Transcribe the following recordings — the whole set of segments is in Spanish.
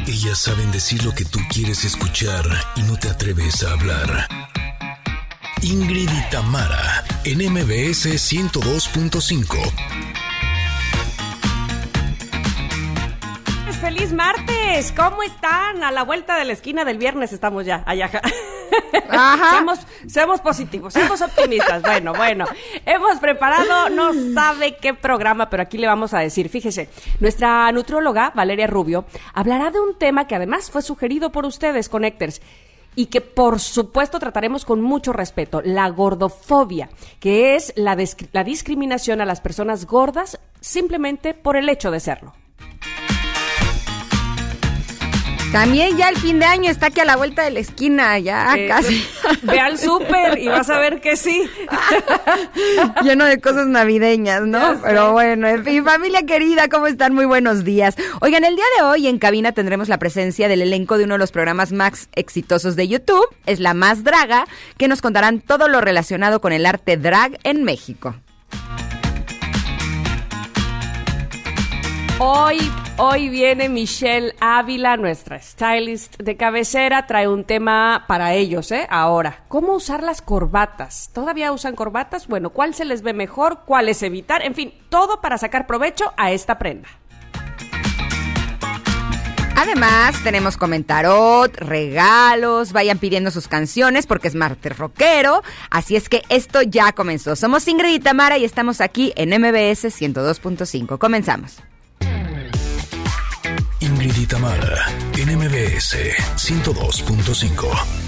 Ellas saben decir lo que tú quieres escuchar y no te atreves a hablar. Ingrid y Tamara, en MBS 102.5. ¡Feliz martes! ¿Cómo están? A la vuelta de la esquina del viernes estamos ya. Allá. Ajá. Seamos positivos, seamos optimistas. Bueno, hemos preparado no sabe qué programa, pero aquí le vamos a decir. Fíjese, nuestra nutrióloga, Valeria Rubio, hablará de un tema que además fue sugerido por ustedes, Connectors, y que por supuesto trataremos con mucho respeto, la gordofobia, que es la discriminación a las personas gordas simplemente por el hecho de serlo. También ya el fin de año está aquí a la vuelta de la esquina, ya casi. Ve al súper y vas a ver que sí. Lleno de cosas navideñas, ¿no? Pero bueno, en fin, familia querida, ¿cómo están? Muy buenos días. Oigan, el día de hoy en cabina tendremos la presencia del elenco de uno de los programas más exitosos de YouTube, es La Más Draga, que nos contarán todo lo relacionado con el arte drag en México. Hoy viene Michelle Ávila, nuestra stylist de cabecera, trae un tema para ellos, ahora. ¿Cómo usar las corbatas? ¿Todavía usan corbatas? Bueno, ¿cuál se les ve mejor? ¿Cuáles evitar? En fin, todo para sacar provecho a esta prenda. Además, tenemos comentarot, regalos, vayan pidiendo sus canciones porque es martes rockero, así es que esto ya comenzó. Somos Ingrid y Tamara y estamos aquí en MBS 102.5. Comenzamos. Ingrid y Tamara, en MBS 102.5.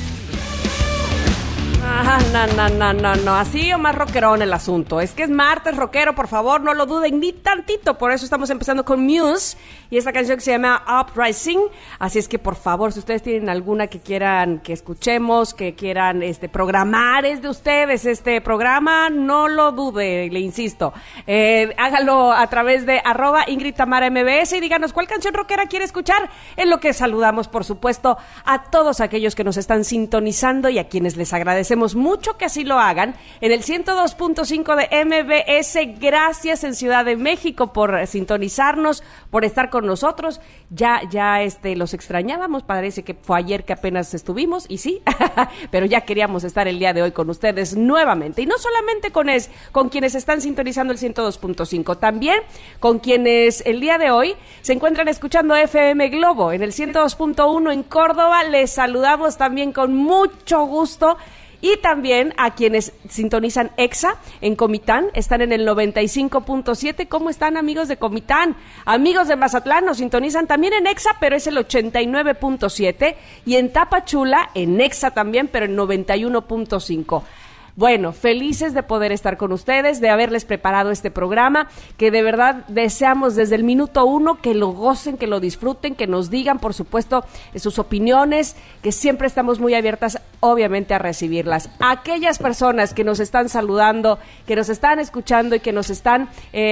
No, así o más rockerón el asunto. Es que es martes rockero, por favor, no lo duden ni tantito. Por eso estamos empezando con Muse y esta canción que se llama Uprising. Así es que, por favor, si ustedes tienen alguna que quieran que escuchemos, que quieran programar, es de ustedes este programa, no lo dude, le insisto. Hágalo a través de @IngridTamaraMBS y díganos cuál canción rockera quiere escuchar. En lo que saludamos, por supuesto, a todos aquellos que nos están sintonizando y a quienes les agradecemos mucho que así lo hagan en el 102.5 de MBS. Gracias en Ciudad de México por sintonizarnos, por estar con nosotros. Ya los extrañábamos, parece que fue ayer que apenas estuvimos y sí, pero ya queríamos estar el día de hoy con ustedes nuevamente. Y no solamente con quienes están sintonizando el 102.5, también con quienes el día de hoy se encuentran escuchando FM Globo en el 102.1 en Córdoba. Les saludamos también con mucho gusto. Y también a quienes sintonizan EXA en Comitán, están en el 95.7. ¿Cómo están, amigos de Comitán? Amigos de Mazatlán nos sintonizan también en EXA, pero es el 89.7. Y en Tapachula, en EXA también, pero en 91.5. Bueno, felices de poder estar con ustedes, de haberles preparado este programa, que de verdad deseamos desde el minuto uno que lo gocen, que lo disfruten, que nos digan, por supuesto, sus opiniones, que siempre estamos muy abiertas, obviamente, a recibirlas. Aquellas personas que nos están saludando, que nos están escuchando y que nos están,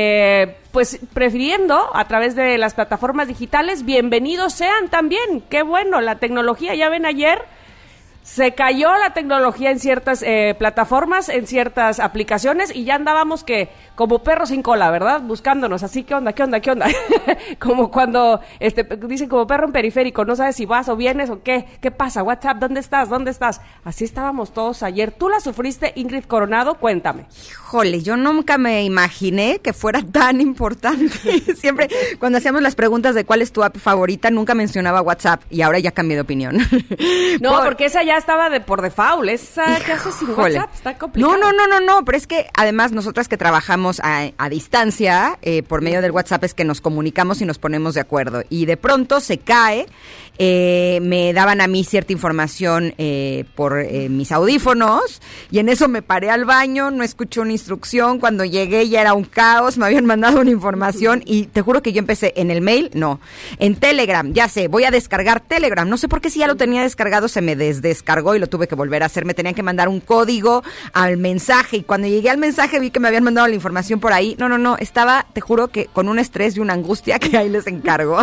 prefiriendo a través de las plataformas digitales, bienvenidos sean también. Qué bueno, la tecnología, ya ven ayer. Se cayó la tecnología en ciertas plataformas, en ciertas aplicaciones y ya andábamos como perros sin cola, ¿verdad? Buscándonos, así, ¿qué onda? Como cuando dicen como perro en periférico, no sabes si vas o vienes o qué pasa, WhatsApp, ¿dónde estás? Así estábamos todos ayer. ¿Tú la sufriste, Ingrid Coronado? Cuéntame. Híjole, yo nunca me imaginé que fuera tan importante. Siempre, cuando hacíamos las preguntas de cuál es tu app favorita, nunca mencionaba WhatsApp y ahora ya cambié de opinión. No, porque esa ya estaba por default, esa que hace sin WhatsApp, está complicado. No, pero es que además nosotras que trabajamos a distancia, por medio del WhatsApp es que nos comunicamos y nos ponemos de acuerdo, y de pronto se cae, me daban a mí cierta información por mis audífonos, y en eso me paré al baño, no escuché una instrucción, cuando llegué ya era un caos, me habían mandado una información, y te juro que yo empecé en el mail, en Telegram, ya sé, voy a descargar Telegram, no sé por qué si ya lo tenía descargado se me descargó y lo tuve que volver a hacer, me tenían que mandar un código al mensaje, y cuando llegué al mensaje vi que me habían mandado la información por ahí, no, estaba, te juro que con un estrés y una angustia que ahí les encargo.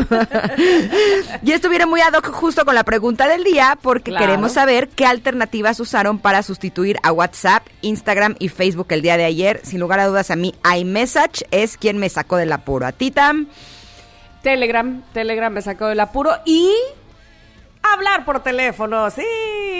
Y esto viene muy ad hoc justo con la pregunta del día, porque queremos saber qué alternativas usaron para sustituir a WhatsApp, Instagram y Facebook el día de ayer. Sin lugar a dudas, a mí iMessage es quien me sacó del apuro. ¿A ti, Tam? Telegram me sacó del apuro y hablar por teléfono, sí.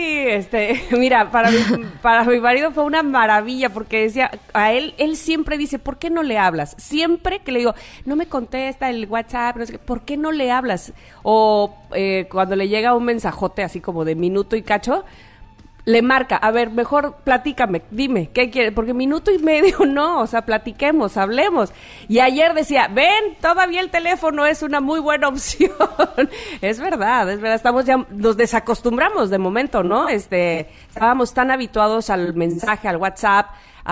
Mira, para mi marido fue una maravilla porque decía, él siempre dice, ¿por qué no le hablas? Siempre que le digo, no me contesta el WhatsApp, no sé qué, ¿por qué no le hablas? O cuando le llega un mensajote así como de minuto y cacho, le marca, a ver, mejor platícame, dime, ¿qué quieres? Porque minuto y medio no, o sea, platiquemos, hablemos. Y ayer decía, ven, todavía el teléfono es una muy buena opción. Es verdad, nos desacostumbramos de momento, ¿no? Estábamos tan habituados al mensaje, al WhatsApp,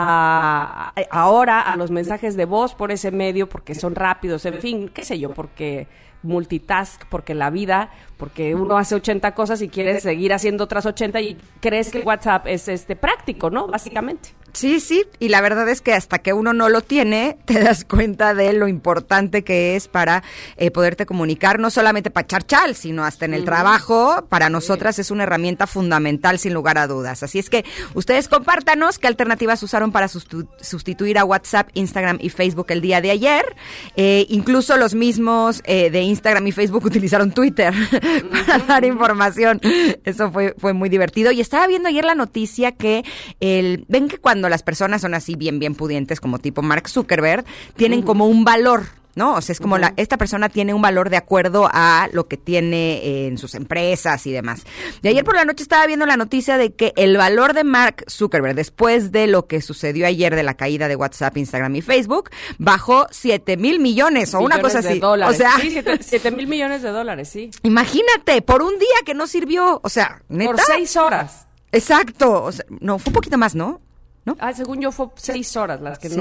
ahora a los mensajes de voz por ese medio, porque son rápidos, en fin, qué sé yo, porque multitask, porque la vida, porque uno hace 80 cosas y quiere seguir haciendo otras 80 y crees que el WhatsApp es práctico, ¿no? Básicamente. Sí, y la verdad es que hasta que uno no lo tiene, te das cuenta de lo importante que es para poderte comunicar, no solamente para echar chal, sino hasta en el trabajo. Para nosotras es una herramienta fundamental, sin lugar a dudas. Así es que ustedes compártanos qué alternativas usaron para sustituir a WhatsApp, Instagram y Facebook el día de ayer. Incluso los mismos de Instagram y Facebook utilizaron Twitter para dar información. Eso fue muy divertido. Y estaba viendo ayer la noticia que ven que cuando las personas son así bien pudientes, como tipo Mark Zuckerberg, tienen como un valor, ¿no? O sea, es como esta persona tiene un valor de acuerdo a lo que tiene en sus empresas y demás. Y ayer por la noche estaba viendo la noticia de que el valor de Mark Zuckerberg, después de lo que sucedió ayer de la caída de WhatsApp, Instagram y Facebook, bajó 7,000 millones o una cosa así. $7,000. O sea, sí, 7,000 millones de dólares, sí. Imagínate, por un día que no sirvió, o sea, ¿neta? Por 6 horas. Exacto, o sea, no, fue un poquito más, ¿no? Según yo fue 6 horas las que ¿sí?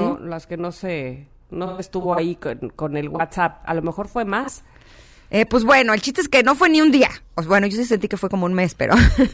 no estuvo ahí con el WhatsApp. A lo mejor fue más. Pues bueno, el chiste es que no fue ni un día. Bueno, yo sí sentí que fue como un mes, pero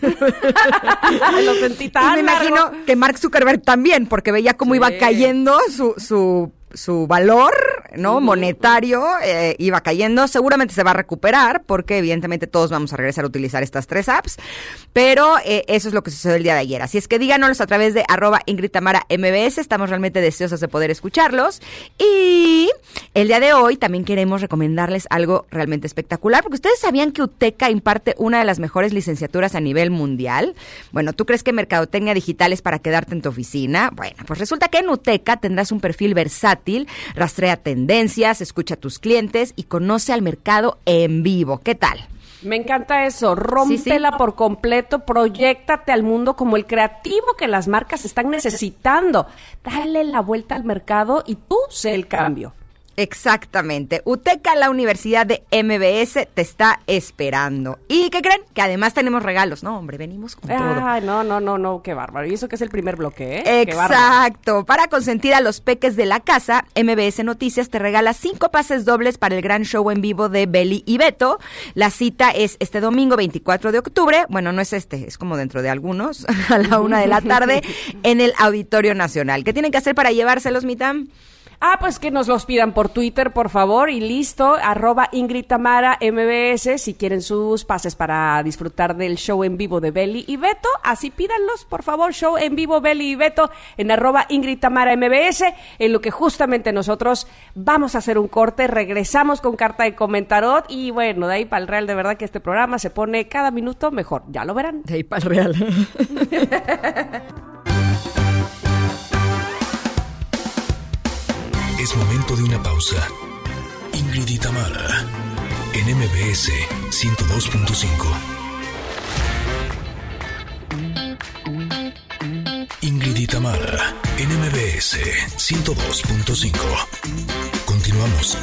lo sentí tan y me largo. imagino que Mark Zuckerberg también, porque veía cómo iba cayendo su valor, ¿no? Monetario, iba cayendo. Seguramente se va a recuperar, porque evidentemente todos vamos a regresar a utilizar estas 3 apps, pero eso es lo que sucedió el día de ayer. Así es que díganos a través de @IngridTamaraMBS, estamos realmente deseosos de poder escucharlos. Y el día de hoy también queremos recomendarles algo realmente espectacular, porque ustedes sabían que UTECA imparte una de las mejores licenciaturas a nivel mundial. Bueno, ¿tú crees que mercadotecnia digital es para quedarte en tu oficina? Bueno, pues resulta que en UTECA tendrás un perfil versátil, rastrea tendencias, escucha a tus clientes y conoce al mercado en vivo. ¿Qué tal? Me encanta eso, rómpela por completo, proyéctate al mundo como el creativo que las marcas están necesitando. Dale la vuelta al mercado y tú sé el cambio. Exactamente. UTECA, la Universidad de MBS, te está esperando. ¿Y qué creen? Que además tenemos regalos. No, hombre, venimos con todo. Ay, no, qué bárbaro. Y eso que es el primer bloque, ¿eh? Exacto. Para consentir a los peques de la casa, MBS Noticias te regala 5 pases dobles para el gran show en vivo de Beli y Beto. La cita es este domingo 24 de octubre. Bueno, no es es como dentro de algunos, a la 1:00 p.m, en el Auditorio Nacional. ¿Qué tienen que hacer para llevárselos, Mitam? Pues que nos los pidan por Twitter, por favor, y listo, @IngridTamaraMBS, si quieren sus pases para disfrutar del show en vivo de Beli y Beto, así pídanlos, por favor, show en vivo Beli y Beto, en @IngridTamaraMBS, en lo que justamente nosotros vamos a hacer un corte, regresamos con Carta de Comentarot, y bueno, de ahí para el real, de verdad que este programa se pone cada minuto mejor, ya lo verán. De ahí para el real. Es momento de una pausa. Ingrid y Tamara, en MBS 102.5. Ingrid y Tamara, en MBS 102.5. Continuamos.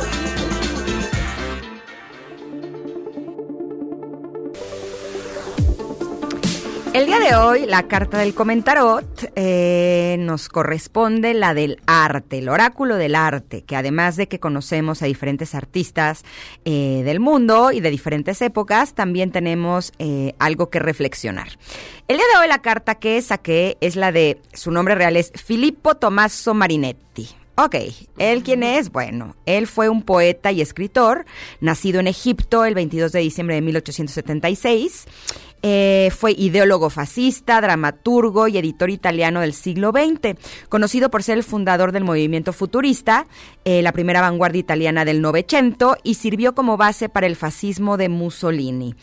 El día de hoy, la carta del comentarot nos corresponde la del arte, el oráculo del arte, que además de que conocemos a diferentes artistas del mundo y de diferentes épocas, también tenemos algo que reflexionar. El día de hoy la carta que saqué es la de, su nombre real es Filippo Tommaso Marinetti. Ok, ¿él quién es? Bueno, él fue un poeta y escritor, nacido en Egipto el 22 de diciembre de 1876. Fue ideólogo fascista, dramaturgo y editor italiano del siglo XX, conocido por ser el fundador del movimiento futurista, la primera vanguardia italiana del Novecento, y sirvió como base para el fascismo de Mussolini.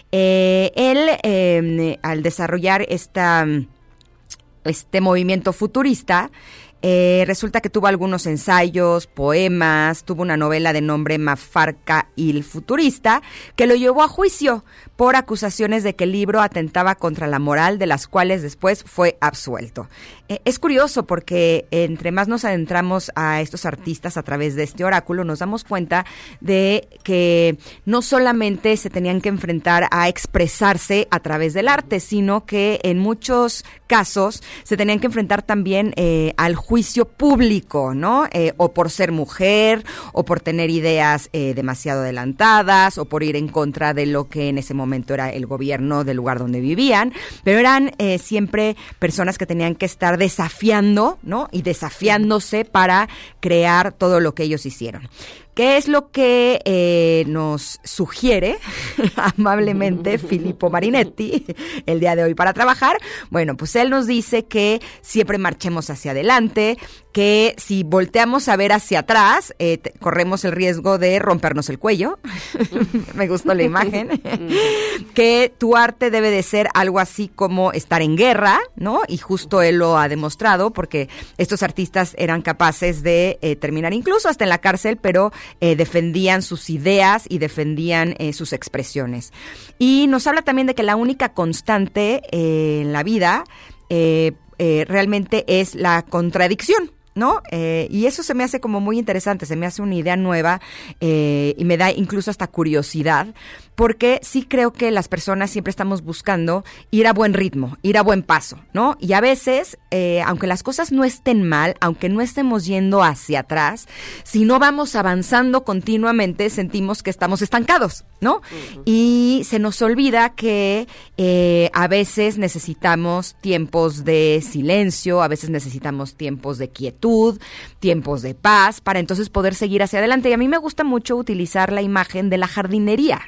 Él, al desarrollar este movimiento futurista, resulta que tuvo algunos ensayos, poemas, tuvo una novela de nombre Mafarca il Futurista, que lo llevó a juicio por acusaciones de que el libro atentaba contra la moral, de las cuales después fue absuelto. Es curioso porque entre más nos adentramos a estos artistas a través de este oráculo, nos damos cuenta de que no solamente se tenían que enfrentar a expresarse a través del arte, sino que en muchos casos se tenían que enfrentar también al juicio público, ¿no? O por ser mujer, o por tener ideas demasiado adelantadas, o por ir en contra de lo que en ese momento era el gobierno del lugar donde vivían, pero eran siempre personas que tenían que estar desafiando, ¿no? Y desafiándose para crear todo lo que ellos hicieron. ¿Qué es lo que nos sugiere amablemente Filippo Marinetti el día de hoy para trabajar? Bueno, pues él nos dice que siempre marchemos hacia adelante, que si volteamos a ver hacia atrás, corremos el riesgo de rompernos el cuello. Me gustó la imagen. Que tu arte debe de ser algo así como estar en guerra, ¿no? Y justo él lo ha demostrado, porque estos artistas eran capaces de terminar incluso hasta en la cárcel, pero defendían sus ideas y defendían sus expresiones. Y nos habla también de que la única constante en la vida realmente es la contradicción, ¿no? Y eso se me hace como muy interesante, se me hace una idea nueva y me da incluso hasta curiosidad, porque sí creo que las personas siempre estamos buscando ir a buen ritmo, ir a buen paso, ¿no? Y a veces, aunque las cosas no estén mal, aunque no estemos yendo hacia atrás, si no vamos avanzando continuamente, sentimos que estamos estancados, ¿no? Uh-huh. Y se nos olvida que a veces necesitamos tiempos de silencio, a veces necesitamos tiempos de quietud, tiempos de paz, para entonces poder seguir hacia adelante. Y a mí me gusta mucho utilizar la imagen de la jardinería.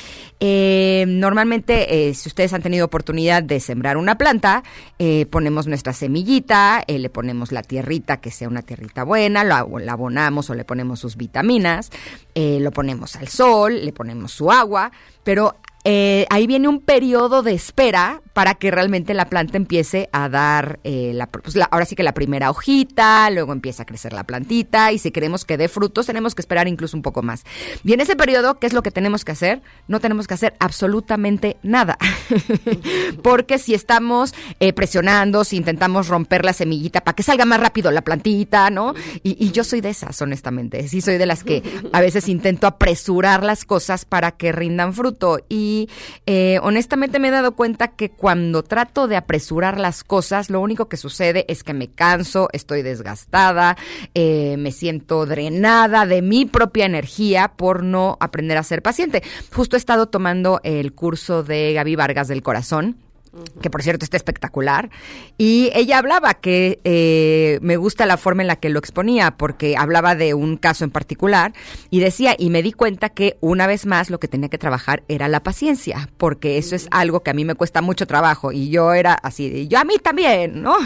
Normalmente, si ustedes han tenido oportunidad de sembrar una planta, ponemos nuestra semillita, le ponemos la tierrita, que sea una tierrita buena, la abonamos o le ponemos sus vitaminas, lo ponemos al sol, le ponemos su agua, pero ahí viene un periodo de espera para que realmente la planta empiece a dar, ahora sí que la primera hojita, luego empieza a crecer la plantita, y si queremos que dé frutos tenemos que esperar incluso un poco más. Y en ese periodo, ¿qué es lo que tenemos que hacer? No tenemos que hacer absolutamente nada. Porque si estamos presionando, si intentamos romper la semillita para que salga más rápido la plantita, ¿no? Y yo soy de esas, honestamente. Sí, soy de las que a veces intento apresurar las cosas para que rindan fruto. Y honestamente me he dado cuenta que cuando trato de apresurar las cosas, lo único que sucede es que me canso, estoy desgastada, me siento drenada de mi propia energía por no aprender a ser paciente. Justo he estado tomando el curso de Gaby Vargas del Corazón, que por cierto está espectacular, y ella hablaba que me gusta la forma en la que lo exponía, porque hablaba de un caso en particular y decía, y me di cuenta que una vez más lo que tenía que trabajar era la paciencia, porque eso es algo que a mí me cuesta mucho trabajo, y yo era así, yo a mí también, ¿no?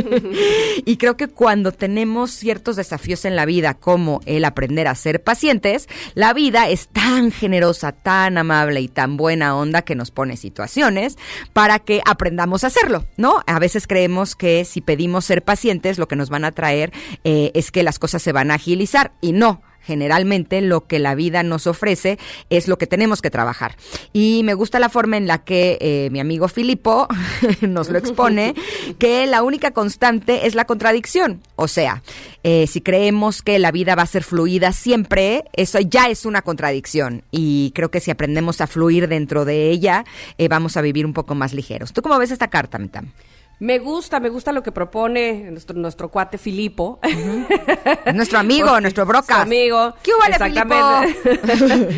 Y creo que cuando tenemos ciertos desafíos en la vida, como el aprender a ser pacientes, la vida es tan generosa, tan amable y tan buena onda que nos pone situaciones para que aprendamos a hacerlo, ¿no? A veces creemos que si pedimos ser pacientes, lo que nos van a traer es que las cosas se van a agilizar, y no. Generalmente lo que la vida nos ofrece es lo que tenemos que trabajar. Y me gusta la forma en la que mi amigo Filippo nos lo expone, que la única constante es la contradicción. O sea, si creemos que la vida va a ser fluida siempre, eso ya es una contradicción. Y creo que si aprendemos a fluir dentro de ella, vamos a vivir un poco más ligeros. ¿Tú cómo ves esta carta, Metam? Me gusta lo que propone nuestro cuate Filippo. Nuestro amigo, nuestro broca. Nuestro amigo. ¿Qué vale, Filippo?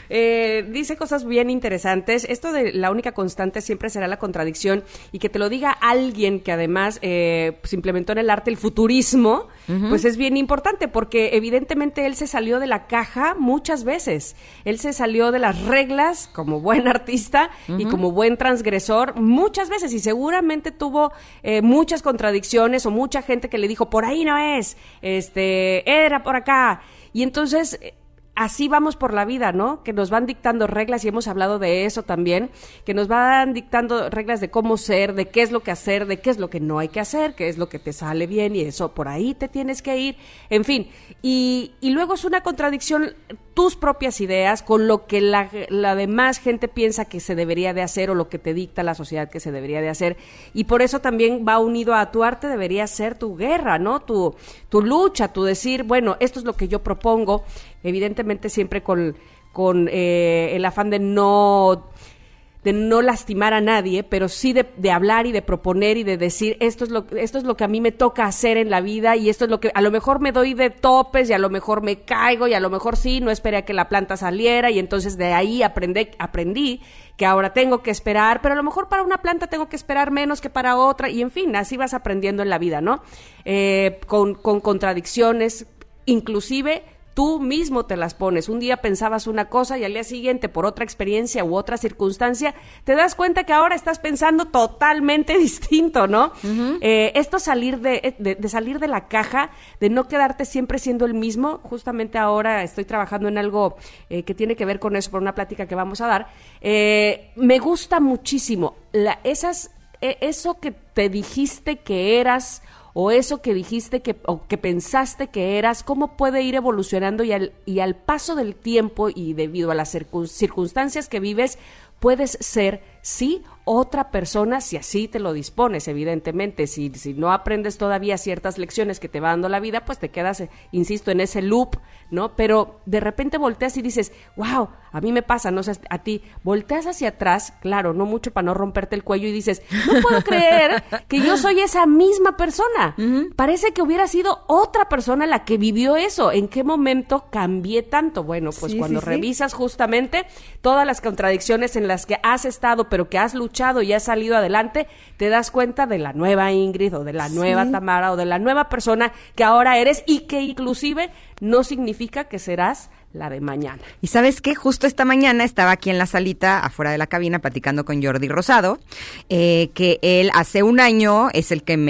Dice cosas bien interesantes. Esto de la única constante siempre será la contradicción, y que te lo diga alguien que además pues implementó en el arte el futurismo, pues es bien importante, porque evidentemente él se salió de la caja muchas veces. Él se salió de las reglas como buen artista y como buen transgresor muchas veces, y seguramente tuvo muchas contradicciones o mucha gente que le dijo, por ahí no es, era por acá. Y entonces así vamos por la vida, ¿no? Que nos van dictando reglas, y hemos hablado de eso también, que nos van dictando reglas de cómo ser, de qué es lo que hacer, de qué es lo que no hay que hacer, qué es lo que te sale bien, y eso, por ahí te tienes que ir, en fin. Y luego es una contradicción tus propias ideas con lo que la demás gente piensa que se debería de hacer, o lo que te dicta la sociedad que se debería de hacer, y por eso también va unido a tu arte, debería ser tu guerra, ¿no? Tu lucha, tu decir, bueno, esto es lo que yo propongo, evidentemente siempre con el afán de no lastimar a nadie, pero sí de hablar y de proponer y de decir, esto es lo que a mí me toca hacer en la vida, y esto es lo que a lo mejor me doy de topes, y a lo mejor me caigo, y a lo mejor sí, no esperé a que la planta saliera, y entonces de ahí aprendí que ahora tengo que esperar, pero a lo mejor para una planta tengo que esperar menos que para otra, y en fin, así vas aprendiendo en la vida, ¿no? Con contradicciones, inclusive tú mismo te las pones. Un día pensabas una cosa y al día siguiente, por otra experiencia u otra circunstancia, te das cuenta que ahora estás pensando totalmente distinto, ¿no? Esto salir de salir de la caja, de no quedarte siempre siendo el mismo. Justamente ahora estoy trabajando en algo que tiene que ver con eso, por una plática que vamos a dar. Me gusta muchísimo eso que te dijiste que eras, o eso que dijiste o que pensaste que eras, cómo puede ir evolucionando, y al paso del tiempo y debido a las circunstancias que vives, puedes ser, sí, otra persona, si así te lo dispones, evidentemente. Si no aprendes todavía ciertas lecciones que te va dando la vida, pues te quedas, insisto, en ese loop, ¿no? Pero de repente volteas y dices, wow, a mí me pasa, no sé, a ti, volteas hacia atrás, claro, no mucho para no romperte el cuello, y dices, no puedo creer que yo soy esa misma persona. Parece que hubiera sido otra persona la que vivió eso. ¿En qué momento cambié tanto? Bueno, pues cuando revisas justamente todas las contradicciones en las que has estado, pero que has luchado y has salido adelante, te das cuenta de la nueva Ingrid, o de la nueva Tamara, o de la nueva persona que ahora eres, y que inclusive no significa que serás la de mañana. Y ¿sabes qué? Justo esta mañana estaba aquí en la salita, afuera de la cabina, platicando con Jordi Rosado, que él hace un año es el que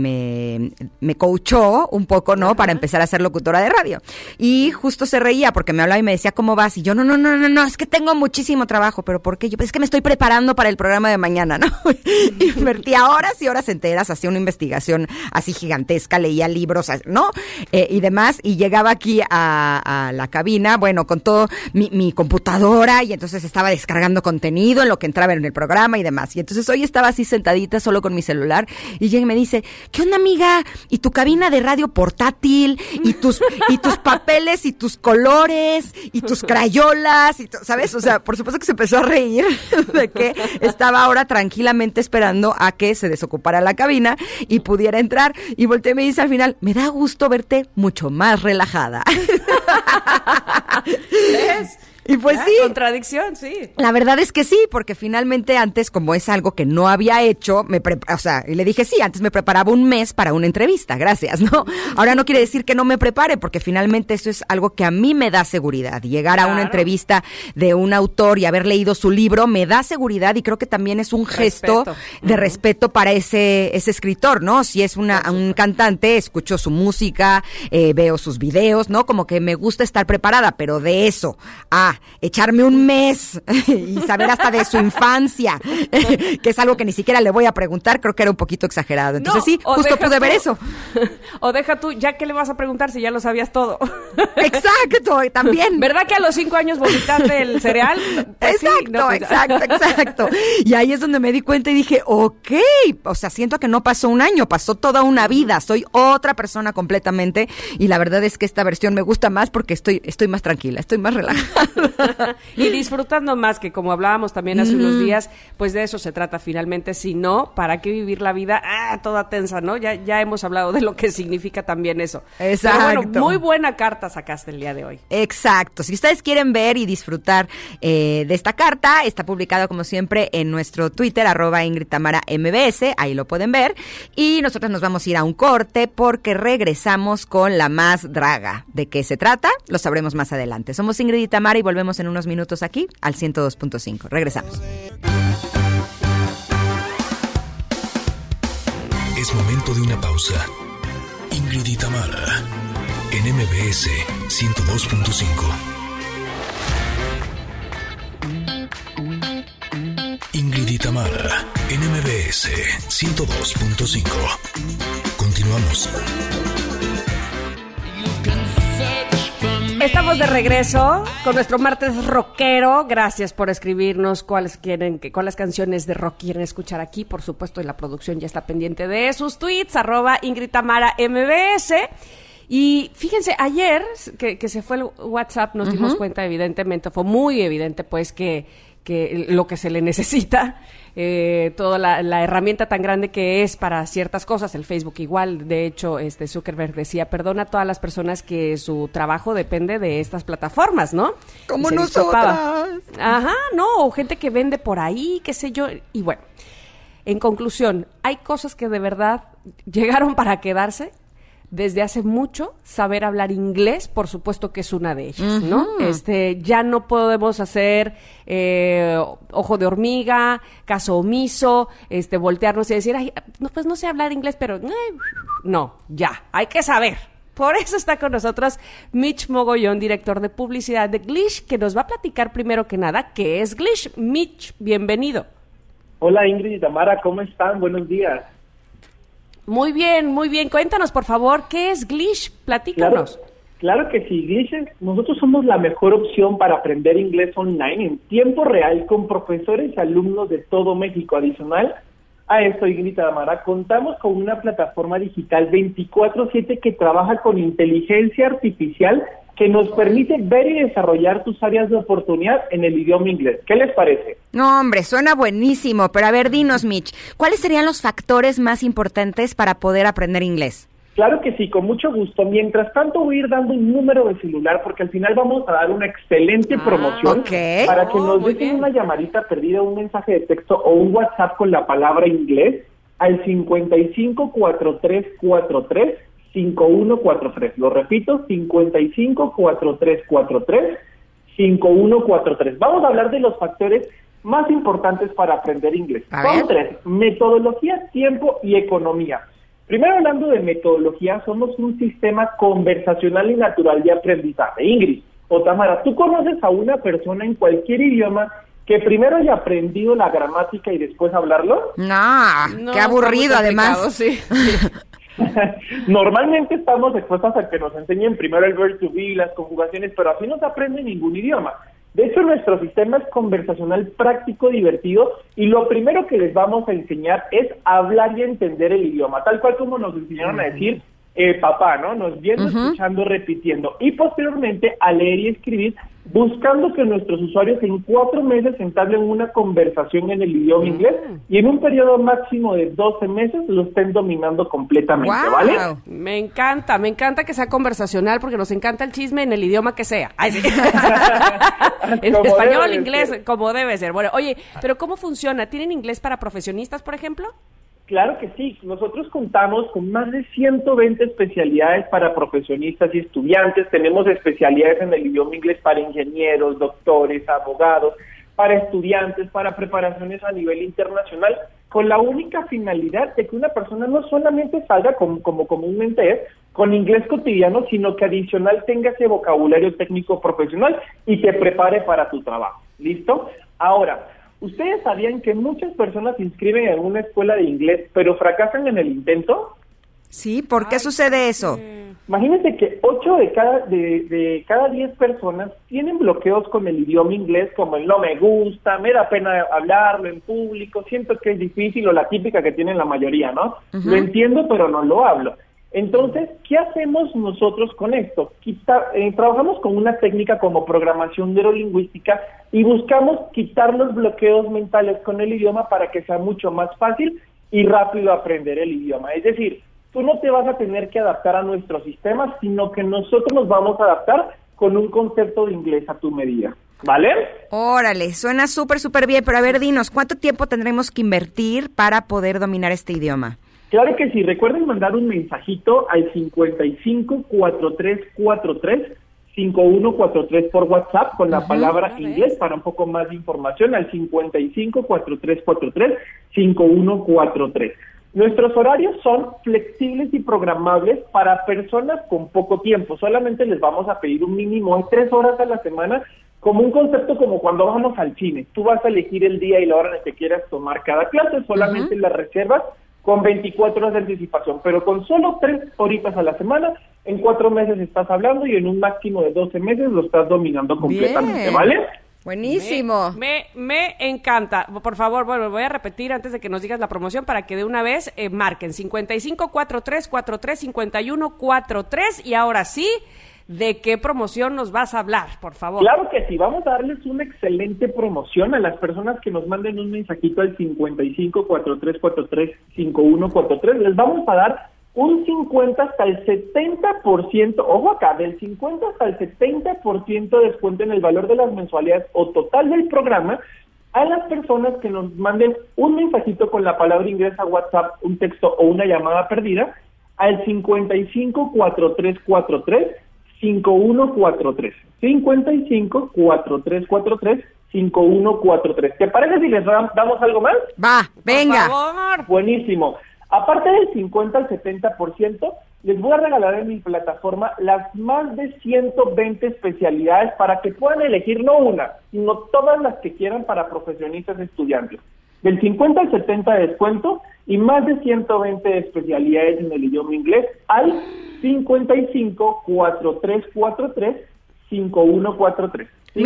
me coachó un poco, ¿no? Para empezar a ser locutora de radio. Y justo se reía porque me hablaba y me decía, ¿cómo vas? Y yo, no, es que tengo muchísimo trabajo. ¿Pero por qué? Yo, pues es que me estoy preparando para el programa de mañana, ¿no? Invertía horas y horas enteras, hacía una investigación así gigantesca, leía libros, ¿no? Y demás, y llegaba aquí a la cabina, bueno, con todo mi computadora, y entonces estaba descargando contenido en lo que entraba en el programa y demás. Y entonces hoy estaba así sentadita solo con mi celular, y ella me dice, ¿qué onda, amiga? ¿Y tu cabina de radio portátil? ¿Y tus papeles y tus colores? ¿Y tus crayolas? ¿Sabes? O sea, por supuesto que se empezó a reír de que estaba ahora tranquilamente esperando a que se desocupara la cabina y pudiera entrar. Y volteé y me dice al final, me da gusto verte mucho más relajada. ¿Ves? Y pues sí. Contradicción, sí. La verdad es que sí, porque finalmente antes, como es algo que no había hecho, y le dije, sí, antes me preparaba un mes para una entrevista, gracias, ¿no? Ahora no quiere decir que no me prepare, porque finalmente eso es algo que a mí me da seguridad. Llegar a una entrevista de un autor y haber leído su libro me da seguridad, y creo que también es un gesto de respeto para ese escritor, ¿no? Si es un cantante, escucho su música, veo sus videos, ¿no? Como que me gusta estar preparada, pero de eso echarme un mes y saber hasta de su infancia, que es algo que ni siquiera le voy a preguntar, creo que era un poquito exagerado. Entonces sí, justo pude ver eso. O deja tú, ¿ya qué le vas a preguntar si ya lo sabías todo? Exacto, también. ¿Verdad que a los 5 años vomitaste el cereal? Pues exacto. Y ahí es donde me di cuenta y dije, ok, o sea, siento que no pasó un año, pasó toda una vida, soy otra persona completamente, y la verdad es que esta versión me gusta más porque estoy más tranquila, estoy más relajada. Y disfrutando más, que como hablábamos también hace unos días, pues de eso se trata finalmente. Si no, ¿para qué vivir la vida toda tensa, no? Ya hemos hablado de lo que significa también eso. Exacto. Pero bueno, muy buena carta sacaste el día de hoy. Exacto. Si ustedes quieren ver y disfrutar de esta carta, está publicada como siempre en nuestro Twitter, @IngridTamaraMBS, ahí lo pueden ver. Y nosotros nos vamos a ir a un corte porque regresamos con la más draga. ¿De qué se trata? Lo sabremos más adelante. Somos Ingrid y Tamara y volvemos en unos minutos aquí al 102.5. Regresamos. Es momento de una pausa. Ingrid y Tamara en MBS 102.5. Ingrid y Tamara en MBS 102.5. Continuamos. Estamos de regreso con nuestro martes rockero. Gracias por escribirnos cuáles canciones de rock quieren escuchar aquí. Por supuesto, y la producción ya está pendiente de sus tweets, @IngridTamaraMBS. Y fíjense, ayer que se fue el WhatsApp, nos dimos cuenta, evidentemente, fue muy evidente, pues, que lo que se le necesita, toda la herramienta tan grande que es para ciertas cosas, el Facebook igual. De hecho, Zuckerberg decía, perdona a todas las personas que su trabajo depende de estas plataformas, ¿no? Como nosotras. Ajá, no, o gente que vende por ahí, qué sé yo. Y bueno, en conclusión, hay cosas que de verdad llegaron para quedarse. Desde hace mucho, saber hablar inglés, por supuesto que es una de ellas, ¿no? Ya no podemos hacer ojo de hormiga, caso omiso, voltearnos y decir, ay, no, pues no sé hablar inglés, pero no, ya, hay que saber. Por eso está con nosotros Mitch Mogollón, director de publicidad de Glish, que nos va a platicar primero que nada qué es Glish. Mitch, bienvenido. Hola Ingrid y Tamara, ¿cómo están? Buenos días. Muy bien, muy bien. Cuéntanos, por favor, ¿qué es Glish? Platícanos. Claro que sí, Glish, nosotros somos la mejor opción para aprender inglés online en tiempo real con profesores y alumnos de todo México. Adicional a esto, Ingrid y Tamara, contamos con una plataforma digital 24/7 que trabaja con inteligencia artificial que nos permite ver y desarrollar tus áreas de oportunidad en el idioma inglés. ¿Qué les parece? No, hombre, suena buenísimo, pero a ver, dinos, Mitch, ¿cuáles serían los factores más importantes para poder aprender inglés? Claro que sí, con mucho gusto. Mientras tanto voy a ir dando un número de celular porque al final vamos a dar una excelente promoción para que nos dejen una llamadita perdida, un mensaje de texto o un WhatsApp con la palabra inglés al 554343 5143. Lo repito, 554343 5143. Vamos a hablar de los factores más importantes para aprender inglés. Son 3: metodología, tiempo y economía. Primero, hablando de metodología, somos un sistema conversacional y natural de aprendizaje. Ingrid o Tamara, ¿tú conoces a una persona en cualquier idioma que primero haya aprendido la gramática y después hablarlo? No, qué aburrido además. Sí. Normalmente estamos expuestos a que nos enseñen primero el verb to be, las conjugaciones, pero así no se aprende ningún idioma. De hecho, nuestro sistema es conversacional, práctico, divertido, y lo primero que les vamos a enseñar es hablar y entender el idioma, tal cual como nos enseñaron a decir papá, ¿no? Nos viendo, escuchando, repitiendo, y posteriormente a leer y escribir, buscando que nuestros usuarios en 4 meses entablen una conversación en el idioma inglés y en un periodo máximo de 12 meses lo estén dominando completamente, ¿vale? Me encanta que sea conversacional porque nos encanta el chisme en el idioma que sea. Ay, sí. En español, inglés, como debe ser. Bueno, oye, pero ¿cómo funciona? ¿Tienen inglés para profesionistas, por ejemplo? Claro que sí, nosotros contamos con más de 120 especialidades para profesionistas y estudiantes, tenemos especialidades en el idioma inglés para ingenieros, doctores, abogados, para estudiantes, para preparaciones a nivel internacional, con la única finalidad de que una persona no solamente salga como comúnmente es, con inglés cotidiano, sino que adicional tenga ese vocabulario técnico profesional y te prepare para tu trabajo. ¿Listo? Ahora, ¿ustedes sabían que muchas personas se inscriben en una escuela de inglés, pero fracasan en el intento? Sí, ¿por qué sucede eso? Imagínense que 8 de cada 10 personas tienen bloqueos con el idioma inglés, como el no me gusta, me da pena hablarlo en público, siento que es difícil, o la típica que tienen la mayoría, ¿no? Lo entiendo, pero no lo hablo. Entonces, ¿qué hacemos nosotros con esto? Trabajamos con una técnica como programación neurolingüística y buscamos quitar los bloqueos mentales con el idioma para que sea mucho más fácil y rápido aprender el idioma. Es decir, tú no te vas a tener que adaptar a nuestro sistema, sino que nosotros nos vamos a adaptar con un concepto de inglés a tu medida, ¿vale? Órale, suena súper bien, pero a ver, dinos, ¿cuánto tiempo tendremos que invertir para poder dominar este idioma? Claro que sí, recuerden mandar un mensajito al 554343-5143 por WhatsApp con la palabra inglés para un poco más de información al 554343-5143. Nuestros horarios son flexibles y programables para personas con poco tiempo. Solamente les vamos a pedir un mínimo de 3 horas a la semana, como un concepto como cuando vamos al cine. Tú vas a elegir el día y la hora en que quieras tomar cada clase, solamente la reservas con 24 horas de anticipación, pero con solo 3 horitas a la semana, en 4 meses estás hablando y en un máximo de 12 meses lo estás dominando completamente, Bien. ¿vale? Buenísimo. Me encanta. Por favor, bueno, voy a repetir antes de que nos digas la promoción para que de una vez marquen 5543435143 y ahora sí, ¿de qué promoción nos vas a hablar, por favor? Claro que sí, vamos a darles una excelente promoción a las personas que nos manden un mensajito al 5543435143. Les vamos a dar un 50 hasta el 70%, ojo acá, del 50 hasta el 70% de descuento en el valor de las mensualidades o total del programa a las personas que nos manden un mensajito con la palabra inglés a WhatsApp, un texto o una llamada perdida al 554343-5143. 554343-5143. ¿Te parece si les damos algo más? Va, venga. Por favor. Buenísimo. Aparte del 50 al 70%, les voy a regalar en mi plataforma las más de 120 especialidades para que puedan elegir no una, sino todas las que quieran para profesionistas estudiantes. Del 50 al 70% de descuento y más de 120 especialidades en el idioma inglés al 554343-5143.